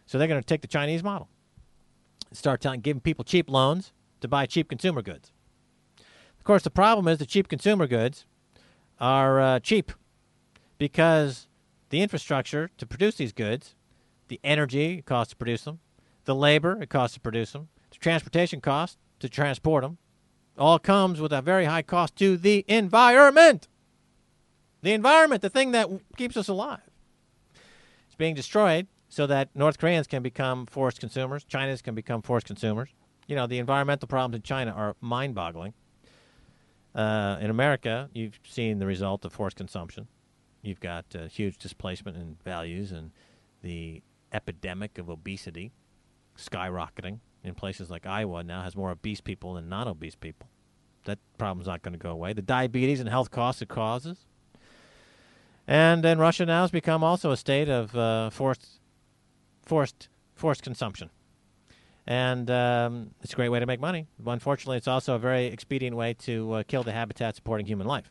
So they're going to take the Chinese model, start telling, giving people cheap loans to buy cheap consumer goods. Of course, the problem is the cheap consumer goods are uh, cheap because the infrastructure to produce these goods, the energy it costs to produce them, the labor it costs to produce them, the transportation cost to transport them, all comes with a very high cost to the environment. The environment, the thing that keeps us alive. It's being destroyed so that North Koreans can become forced consumers, China's can become forced consumers. You know, the environmental problems in China are mind-boggling. Uh, in America, you've seen the result of forced consumption. You've got uh, huge displacement in values and the epidemic of obesity skyrocketing in places like Iowa now has more obese people than non-obese people. That problem's not going to go away. The diabetes and health costs it causes. And then Russia now has become also a state of uh, forced, forced, forced consumption. And um, it's a great way to make money. But unfortunately, it's also a very expedient way to uh, kill the habitat supporting human life.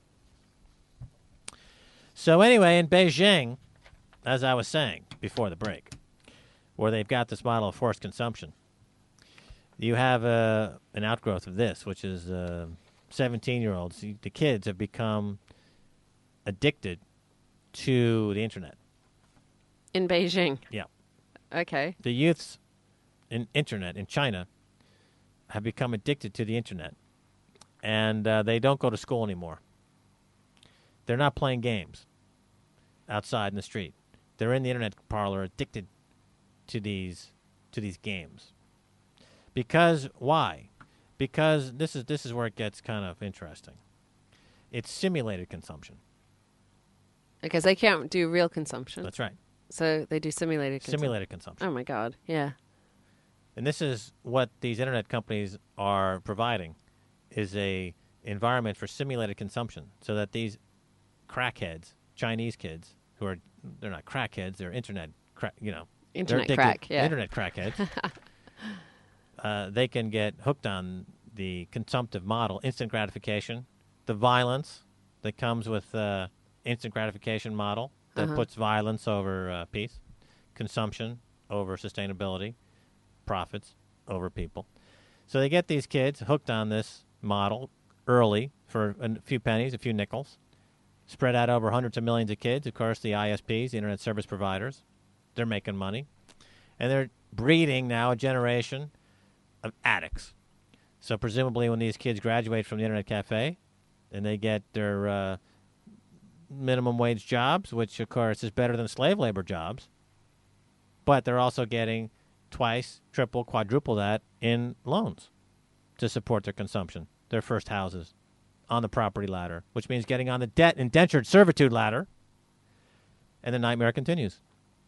So anyway, in Beijing, as I was saying before the break, where they've got this model of forced consumption, you have uh, an outgrowth of this, which is uh, seventeen-year-olds. The kids have become addicted to the Internet. In Beijing? Yeah. Okay. The youths in Internet in China have become addicted to the Internet, and uh, they don't go to school anymore. They're not playing games outside in the street. They're in the Internet parlor addicted to these to these games. Because why? Because this is this is where it gets kind of interesting. It's simulated consumption. Because they can't do real consumption. That's right. So they do simulated consumption. Simulated consumption. Oh, my God. Yeah. And this is what these Internet companies are providing, is a environment for simulated consumption so that these crackheads, Chinese kids, who are, they're not crackheads, they're Internet, crack, you know. Internet crack, yeah. Internet crackheads. uh, they can get hooked on the consumptive model, instant gratification, the violence that comes with uh, instant gratification model that uh-huh. puts violence over uh, peace, consumption over sustainability, profits over people. So they get these kids hooked on this model early for a few pennies, a few nickels, spread out over hundreds of millions of kids. Of course, the I S Ps, the Internet Service Providers, they're making money. And they're breeding now a generation of addicts. So presumably when these kids graduate from the Internet Cafe and they get their uh, minimum wage jobs, which, of course, is better than slave labor jobs, but they're also getting twice, triple, quadruple that in loans to support their consumption, their first houses, on the property ladder, which means getting on the debt indentured servitude ladder, and the nightmare continues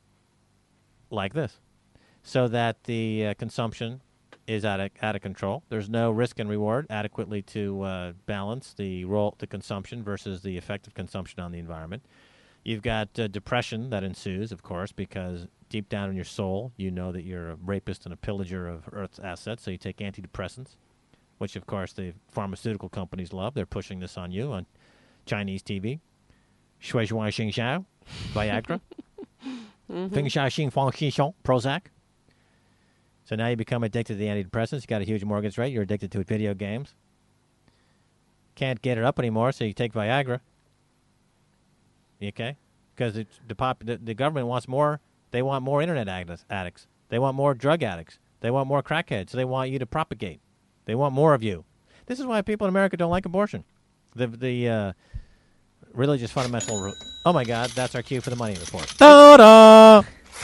like this, so that the uh, consumption is out of, out of control. There's no risk and reward adequately to uh, balance the role, the consumption versus the effect of consumption on the environment. You've got uh, depression that ensues, of course, because deep down in your soul, you know that you're a rapist and a pillager of Earth's assets, so you take antidepressants, which, of course, the pharmaceutical companies love. They're pushing this on you on Chinese T V. Shui Zhuan Xing Xiao, Viagra. Feng Sha Xing Fang Xi Xiong, Prozac. So now you become addicted to the antidepressants. You got a huge mortgage rate. You're addicted to video games. Can't get it up anymore, so you take Viagra. Okay? Because the, pop, the, the government wants more. They want more Internet addicts. They want more drug addicts. They want more crackheads. So they want you to propagate. They want more of you. This is why people in America don't like abortion. The the uh, religious fundamental... Re- oh, my God. That's our cue for the money report. Ta-da!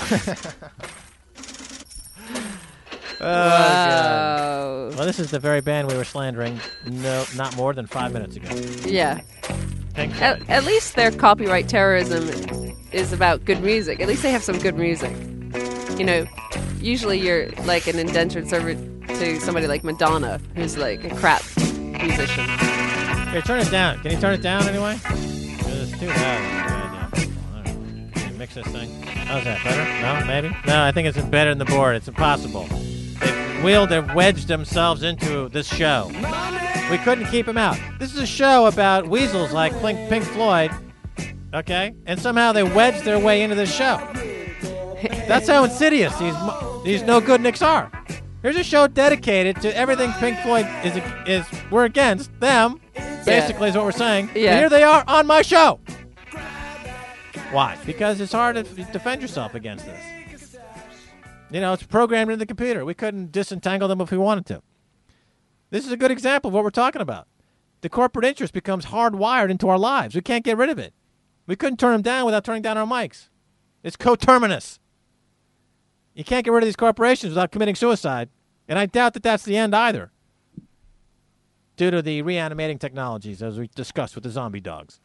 Oh, wow. God. Well, this is the very band we were slandering no, not more than five minutes ago. Yeah. Pink At, Floyd. at least their copyright terrorism is about good music. At least they have some good music. You know, usually you're like an indentured servant to somebody like Madonna, who's like a crap musician. Here, turn it down. Can you turn it down anyway? It's too loud. Can you mix this thing? How's that? Better? No? Maybe? No, I think it's better than the board. It's impossible. They've wheeled, they've wedged themselves into this show. We couldn't keep them out. This is a show about weasels like Pink, Pink Floyd, okay? And somehow they wedged their way into this show. That's how insidious these these no good nicks are. Here's a show dedicated to everything Pink Floyd is is we're against them. Basically, is what we're saying. Yeah. And here they are on my show. Why? Because it's hard to defend yourself against this. You know, it's programmed into the computer. We couldn't disentangle them if we wanted to. This is a good example of what we're talking about. The corporate interest becomes hardwired into our lives. We can't get rid of it. We couldn't turn them down without turning down our mics. It's coterminous. You can't get rid of these corporations without committing suicide. And I doubt that that's the end either, due to the reanimating technologies, as we discussed with the zombie dogs.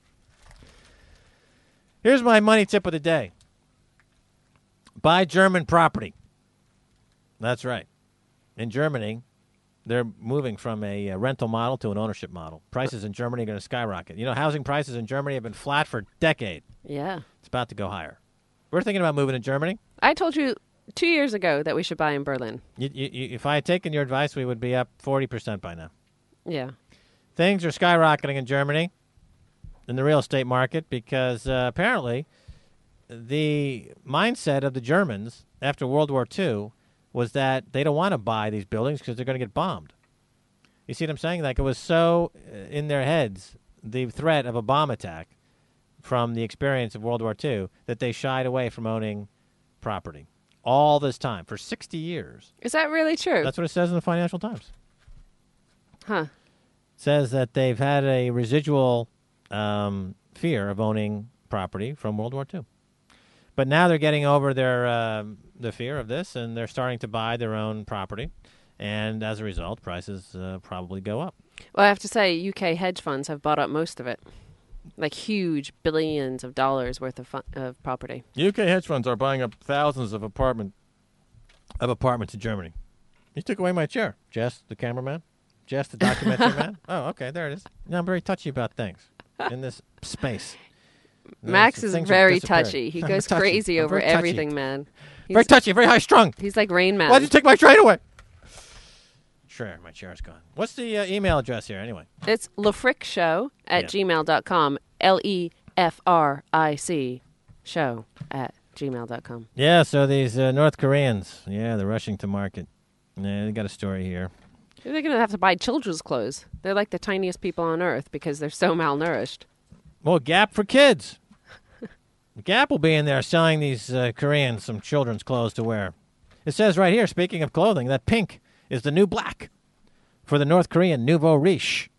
Here's my money tip of the day. Buy German property. That's right. In Germany, they're moving from a uh, rental model to an ownership model. Prices in Germany are going to skyrocket. You know, housing prices in Germany have been flat for a decade. Yeah. It's about to go higher. We're thinking about moving to Germany. I told you two years ago that we should buy in Berlin. You, you, you, if I had taken your advice, we would be up forty percent by now. Yeah. Things are skyrocketing in Germany in the real estate market because uh, apparently the mindset of the Germans after World War Two was that they don't want to buy these buildings because they're going to get bombed. You see what I'm saying? Like, it was so uh, in their heads, the threat of a bomb attack from the experience of World War Two, that they shied away from owning property all this time for sixty years. Is that really true? That's what it says in the Financial Times. Huh. Says that they've had a residual um, fear of owning property from World War Two. But now they're getting over their uh, the fear of this, and they're starting to buy their own property. And as a result, prices uh, probably go up. Well, I have to say, U K hedge funds have bought up most of it. Like huge billions of dollars worth of, fu- of property. U K hedge funds are buying up thousands of apartment of apartments in Germany. You took away my chair. Jess, the cameraman? Jess, the documentary man? Oh, okay, there it is. You know, I'm very touchy about things in this space. You know, Max so is things are very disappearing. touchy. He I'm goes touchy. crazy I'm over very touchy. everything, man. He's, Very touchy, very high strung. he's like Rain Man. Why'd you take my train away? Sure, my chair's gone. What's the uh, email address here, anyway? It's lefricshow at Yeah. gmail dot com. L E F R I C show at gmail dot com. Yeah, so these uh, North Koreans, yeah, they're rushing to market. Yeah, they got a story here. They're going to have to buy children's clothes. They're like the tiniest people on earth because they're so malnourished. Well, Gap for kids. Gap will be in there selling these uh, Koreans some children's clothes to wear. It says right here, speaking of clothing, that pink is the new black for the North Korean nouveau riche.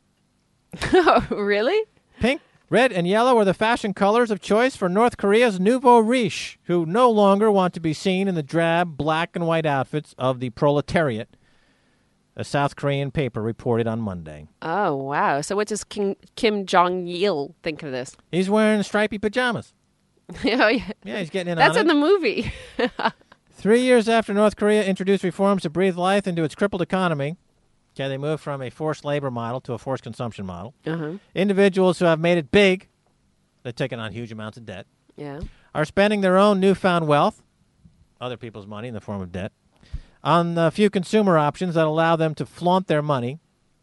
Oh, really? Pink, red, and yellow are the fashion colors of choice for North Korea's nouveau riche, who no longer want to be seen in the drab black and white outfits of the proletariat, a South Korean paper reported on Monday. Oh, wow. So what does Kim, Kim Jong-il think of this? He's wearing stripy pajamas. Oh, yeah. Yeah, he's getting in That's on in it. the movie. Three years after North Korea introduced reforms to breathe life into its crippled economy, okay, they moved from a forced labor model to a forced consumption model. Uh-huh. Individuals who have made it big, they're taking on huge amounts of debt, Yeah. are spending their own newfound wealth, other people's money in the form of debt, on the few consumer options that allow them to flaunt their money.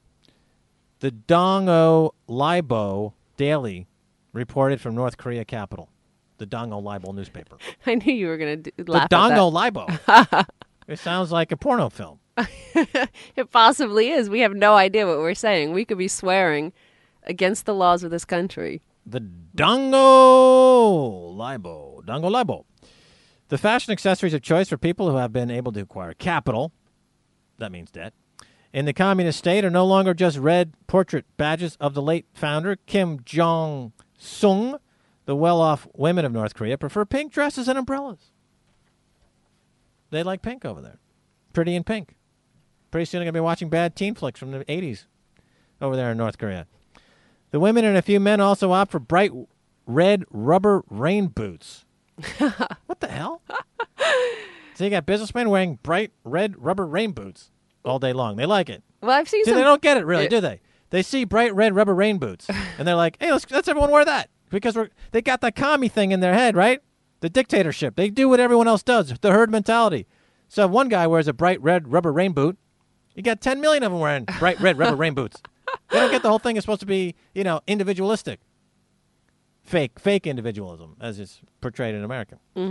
The Dongo Libo Daily reported from North Korea capital, the Dongo Libo newspaper. I knew you were going to The laugh at Dongo Libo. It sounds like a porno film. that. It possibly is. We have no idea what we're saying. We could be swearing against the laws of this country. The Dongo Libo. Dongo Libo. The fashion accessories of choice for people who have been able to acquire capital, that means debt, in the communist state are no longer just red portrait badges of the late founder, Kim Jong-sung. The well-off women of North Korea prefer pink dresses and umbrellas. They like pink over there. Pretty in pink. Pretty soon they're going to be watching bad teen flicks from the eighties over there in North Korea. The women and a few men also opt for bright red rubber rain boots. What the hell? So you got businessmen wearing bright red rubber rain boots all day long. They like it. Well, I've seen See, some... they don't get it, really, Yeah. do they? They see bright red rubber rain boots, and they're like, hey, let's, let's everyone wear that. Because we're they got that commie thing in their head, right? The dictatorship. They do what everyone else does, the herd mentality. So if one guy wears a bright red rubber rain boot, you got ten million of them wearing bright red rubber rain boots. They don't get the whole thing is supposed to be, you know, individualistic. Fake, fake individualism, as is portrayed in America. Mm-hmm.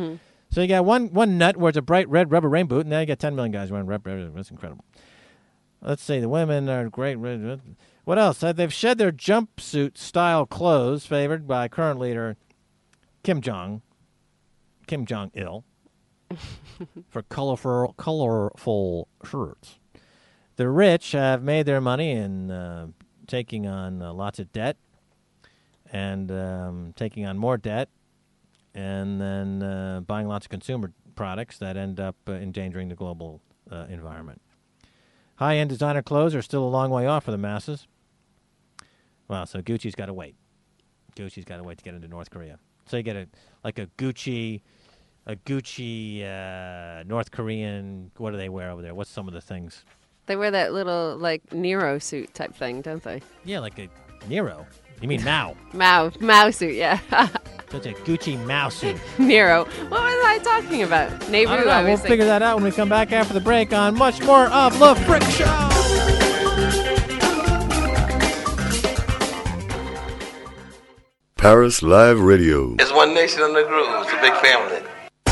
So you got one one nut where it's a bright red rubber rain boot, and now you got ten million guys wearing red rubber. That's incredible. Let's see. The women are great. What else? Uh, They've shed their jumpsuit-style clothes, favored by current leader Kim Jong, Kim Jong-il, for colorful, colorful shirts. The rich have made their money in uh, taking on uh, lots of debt and um, taking on more debt, and then uh, buying lots of consumer products that end up uh, endangering the global uh, environment. High-end designer clothes are still a long way off for the masses. Well, so Gucci's got to wait. Gucci's got to wait to get into North Korea. So you get a like a Gucci, a Gucci uh, North Korean. What do they wear over there? What's some of the things? They wear that little, like, Nero suit type thing, don't they? Yeah, like a Nero. You mean Mao? Mao. Mao suit, yeah. So it's a Gucci Mao suit. Nero. What was I talking about? Nehru, I don't know. I We'll was figure thinking. that out when we come back after the break on much more of The Frick Show. Paris Live Radio. It's one nation under the groove. It's a big family.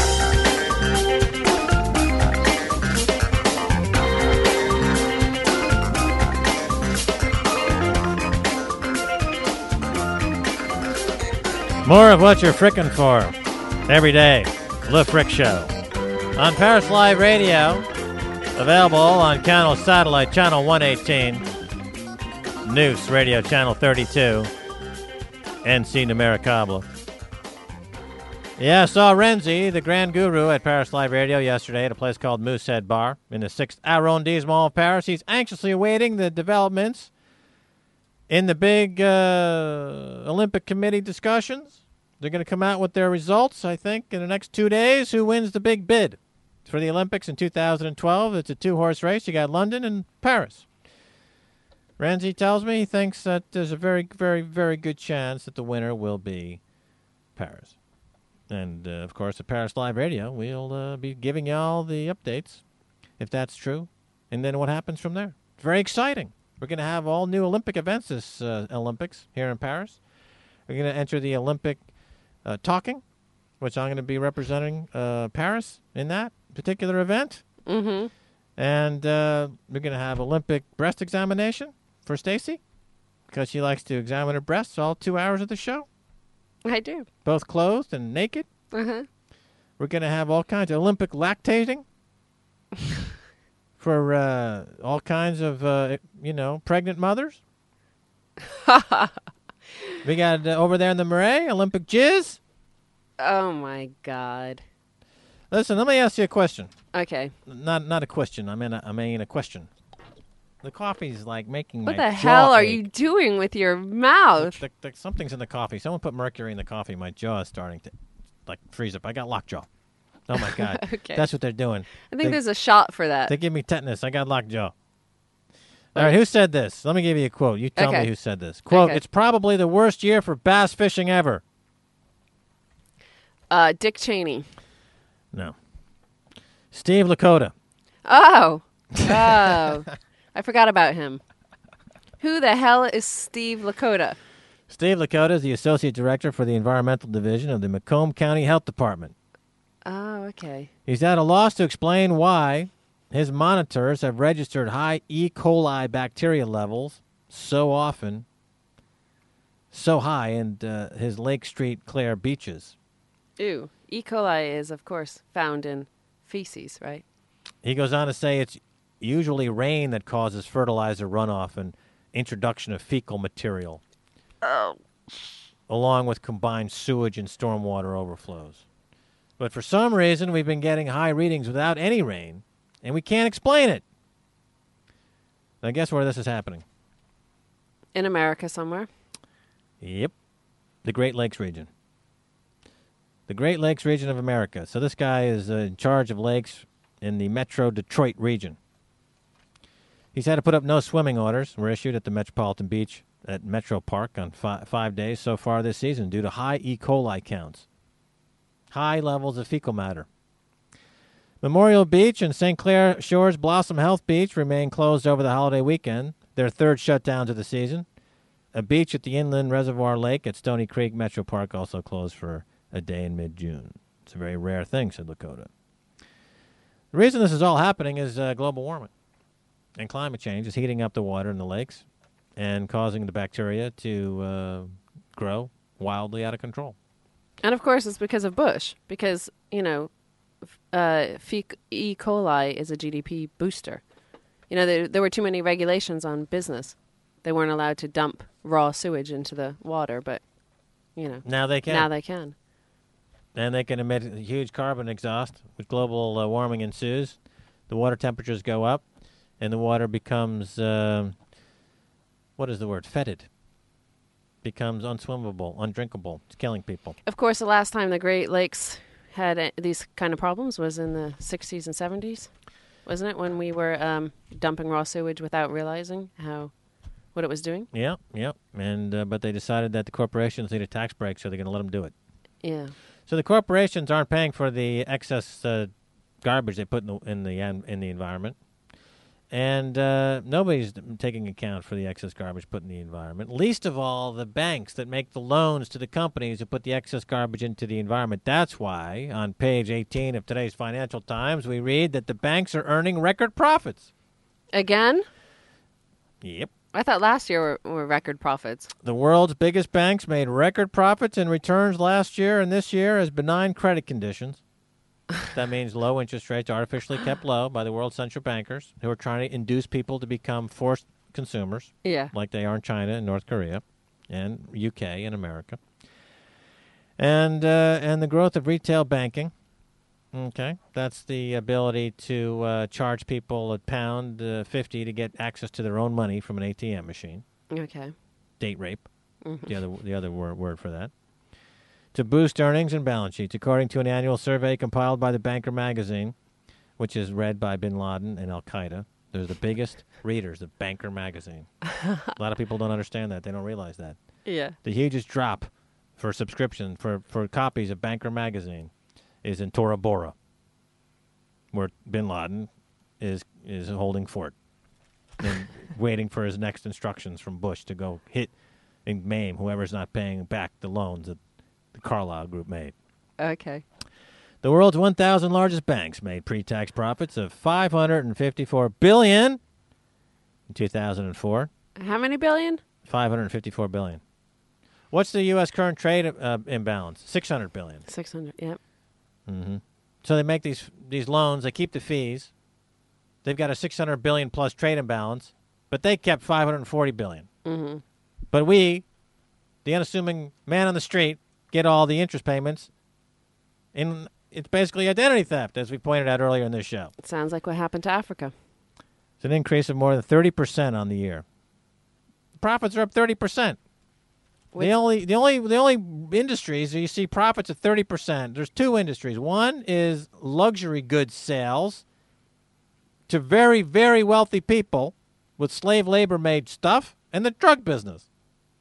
More of what you're frickin' for every day. The Frick Show. On Paris Live Radio. Available on Channel Satellite, Channel one eighteen. News Radio, Channel thirty-two. N C Numericable. Yeah, I saw Renzi, the Grand Guru, at Paris Live Radio yesterday at a place called Moosehead Bar in the sixth arrondissement of Paris. He's anxiously awaiting the developments in the big uh, Olympic Committee discussions. They're going to come out with their results, I think, in the next two days. Who wins the big bid for the Olympics in two thousand twelve? It's a two-horse race. You got London and Paris. Renzi tells me he thinks that there's a very, very, very good chance that the winner will be Paris. And, uh, of course, at Paris Live Radio, we'll uh, be giving you all the updates, if that's true, and then what happens from there. It's very exciting. We're going to have all new Olympic events this uh, Olympics here in Paris. We're going to enter the Olympic uh, talking, which I'm going to be representing uh, Paris in that particular event. Mm-hmm. And uh, we're going to have Olympic breast examination for Stacy, because she likes to examine her breasts all two hours of the show, I do. both clothed and naked. Uh-huh. We're going to have all kinds of Olympic lactating for uh, all kinds of, uh, you know, pregnant mothers. We got uh, over there in the Marais, Olympic jizz. Oh, my God. Listen, let me ask you a question. Okay. Not not a question. I mean, a, I mean a question. The coffee's like making What my the jaw hell are ache. you doing with your mouth? The, the, something's in the coffee. Someone put mercury in the coffee. My jaw is starting to, like, freeze up. I got lockjaw. Oh, my God. Okay. That's what they're doing. I think they, there's a shot for that. They give me tetanus. I got lockjaw. All right, who said this? Let me give you a quote. You tell Okay. me who said this. Quote, Okay. It's probably the worst year for bass fishing ever. Uh, Dick Cheney. No. Steve Lakota. Oh. Oh. I forgot about him. Who the hell is Steve Lakota? Steve Lakota is the Associate Director for the Environmental Division of the Macomb County Health Department. Oh, okay. He's at a loss to explain why his monitors have registered high E. coli bacteria levels so often, so high in uh, his Lake Street Clare beaches. Ew. E. coli is, of course, found in feces, right? He goes on to say it's usually rain that causes fertilizer runoff and introduction of fecal material, Oh. along with combined sewage and stormwater overflows. But for some reason, we've been getting high readings without any rain, and we can't explain it. Now, guess where this is happening? In America somewhere. Yep. The Great Lakes region. The Great Lakes region of America. So this guy is uh, in charge of lakes in the Metro Detroit region. He's had to put up no swimming orders. Were issued at the Metropolitan Beach at Metro Park on fi- five days so far this season due to high E. coli counts. High levels of fecal matter. Memorial Beach and Saint Clair Shores Blossom Health Beach remain closed over the holiday weekend, their third shutdowns of the season. A beach at the Inland Reservoir Lake at Stony Creek Metro Park also closed for a day in mid-June. It's a very rare thing, said Lakota. The reason this is all happening is uh, global warming. And climate change is heating up the water in the lakes and causing the bacteria to uh, grow wildly out of control. And of course, it's because of Bush. Because, you know, f- uh, E. coli is a G D P booster. You know, there, there were too many regulations on business. They weren't allowed to dump raw sewage into the water, but, you know. Now they can. Now they can. And they can emit huge carbon exhaust. With global uh, warming ensues, the water temperatures go up, and the water becomes, uh, what is the word, fetid. Becomes unswimmable, undrinkable. It's killing people. Of course, the last time the Great Lakes had uh, these kind of problems was in the sixties and seventies, wasn't it? When we were um, dumping raw sewage without realizing how what it was doing. Yeah, yeah. And uh, but they decided that the corporations need a tax break, so they're going to let them do it. Yeah. So the corporations aren't paying for the excess uh, garbage they put in the in the in the environment, and uh, nobody's taking account for the excess garbage put in the environment. Least of all, the banks that make the loans to the companies who put the excess garbage into the environment. That's why on page eighteen of today's Financial Times we read that the banks are earning record profits. Again? Yep. I thought last year were, were record profits. The world's biggest banks made record profits and returns last year and this year as benign credit conditions. That means low interest rates artificially kept low by the world's central bankers who are trying to induce people to become forced consumers, Yeah. like they are in China and North Korea and U K and America. And uh, and the growth of retail banking. Okay, that's the ability to uh, charge people a pound uh, fifty to get access to their own money from an A T M machine. Okay. Date rape, Mm-hmm. the other the other word, word for that. To boost earnings and balance sheets, according to an annual survey compiled by the Banker magazine, which is read by Bin Laden and Al Qaeda. They're the biggest readers of Banker magazine. A lot of people don't understand that; they don't realize that. Yeah. The hugest drop for subscription for, for copies of Banker magazine is in Tora Bora, where Bin Laden is is holding fort and waiting for his next instructions from Bush to go hit and maim whoever's not paying back the loans that the Carlyle Group made. Okay. The world's one thousand largest banks made pre-tax profits of five hundred fifty-four billion dollars in two thousand four. How many billion? five hundred fifty-four billion dollars. What's the U S current trade uh, imbalance? six hundred billion dollars. six hundred, yep. Mm-hmm. So they make these these loans. They keep the fees. They've got a six hundred billion plus trade imbalance, but they kept five hundred forty billion. Mm-hmm. But we, the unassuming man on the street, get all the interest payments. And it's basically identity theft, as we pointed out earlier in this show. It sounds like what happened to Africa. It's an increase of more than thirty percent on the year. Profits are up thirty percent. The only, the only, the only industries where you see profits of thirty percent. There's two industries. One is luxury goods sales to very, very wealthy people with slave labor made stuff, and the drug business.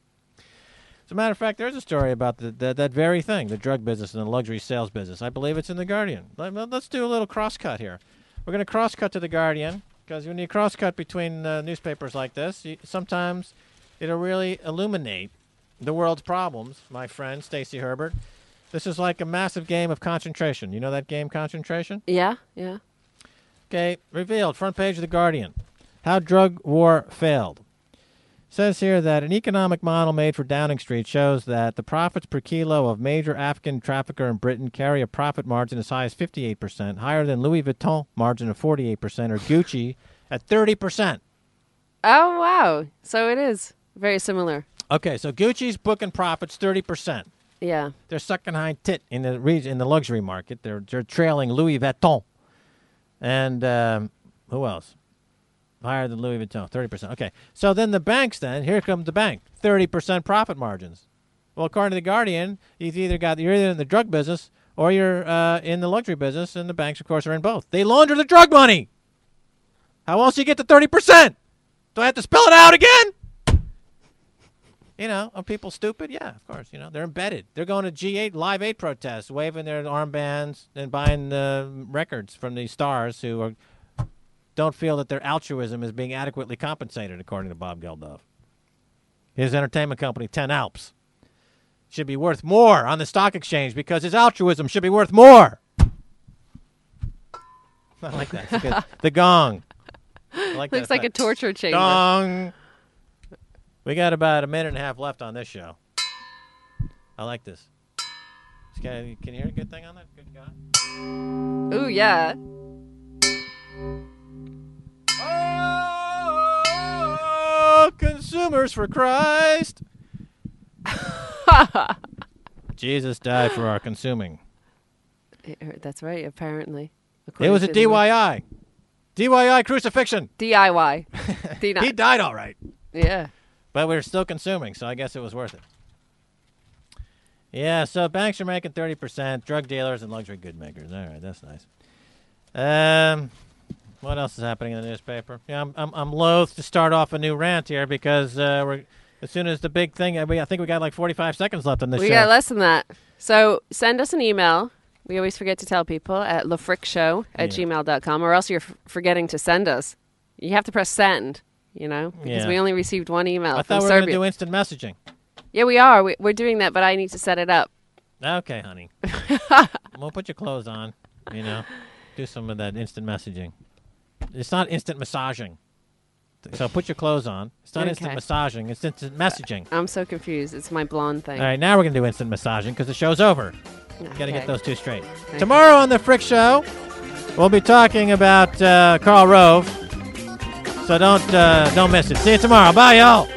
As a matter of fact, there's a story about the, the, that very thing, the drug business and the luxury sales business. I believe it's in The Guardian. Let, let's do a little cross-cut here. We're going to cross-cut to The Guardian, because when you cross-cut between uh, newspapers like this, you, sometimes it'll really illuminate the world's problems, my friend, Stacey Herbert. This is like a massive game of concentration. You know that game, Concentration? Yeah, yeah. Okay, revealed, front page of The Guardian. How drug war failed. Says here that an economic model made for Downing Street shows that the profits per kilo of major African trafficker in Britain carry a profit margin as high as fifty-eight percent, higher than Louis Vuitton margin of forty-eight percent, or Gucci at thirty percent. Oh, wow. So it is very similar. Okay, so Gucci's booking profits thirty percent. Yeah. They're sucking hind tit in the region, in the luxury market. They're they're trailing Louis Vuitton, and um, who else? Higher than Louis Vuitton, thirty percent. Okay, so then the banks. Then here comes the bank, thirty percent profit margins. Well, according to the Guardian, you've either got you're either in the drug business or you're uh, in the luxury business, and the banks, of course, are in both. They launder the drug money. How else do you get to thirty percent? Do I have to spell it out again? You know, are people stupid? Yeah, of course. You know, they're embedded. They're going to G eight, Live eight protests, waving their armbands and buying uh, records from these stars who are, don't feel that their altruism is being adequately compensated, according to Bob Geldof. His entertainment company, Ten Alps, should be worth more on the stock exchange because his altruism should be worth more. I like that. It's good. The gong. I like Looks that like a effect. torture chamber. Gong. We got about a minute and a half left on this show. I like this. Can you hear a good thing on that? Good God. Ooh, yeah. Oh, consumers for Christ. Jesus died for our consuming. That's right, apparently. It was a D Y I. D Y I crucifixion. D I Y. D- He died all right. Yeah. But we were still consuming, so I guess it was worth it. Yeah, so banks are making thirty percent, drug dealers and luxury good makers. All right, that's nice. Um, what else is happening in the newspaper? Yeah, I'm I'm, I'm loath to start off a new rant here because uh, we're as soon as the big thing, we, I think we got like forty-five seconds left on this we show. We got less than that. So send us an email. We always forget to tell people at lefrickshow at Yeah. gmail dot com, or else you're f- forgetting to send us. You have to press send, you know, because Yeah. we only received one email I from thought we were going to Serbia. do instant messaging. Yeah, we are. We, we're doing that, but I need to set it up. Okay, honey. Well, put your clothes on, you know. Do some of that instant messaging. It's not instant massaging. So put your clothes on. It's not instant Okay. massaging. It's instant messaging. I'm so confused. It's my blonde thing. All right, now we're going to do instant massaging because the show's over. Got to Okay. get those two straight. Tomorrow on The Frick Show, we'll be talking about uh, Karl Rove. So don't uh, don't miss it. See you tomorrow. Bye, y'all.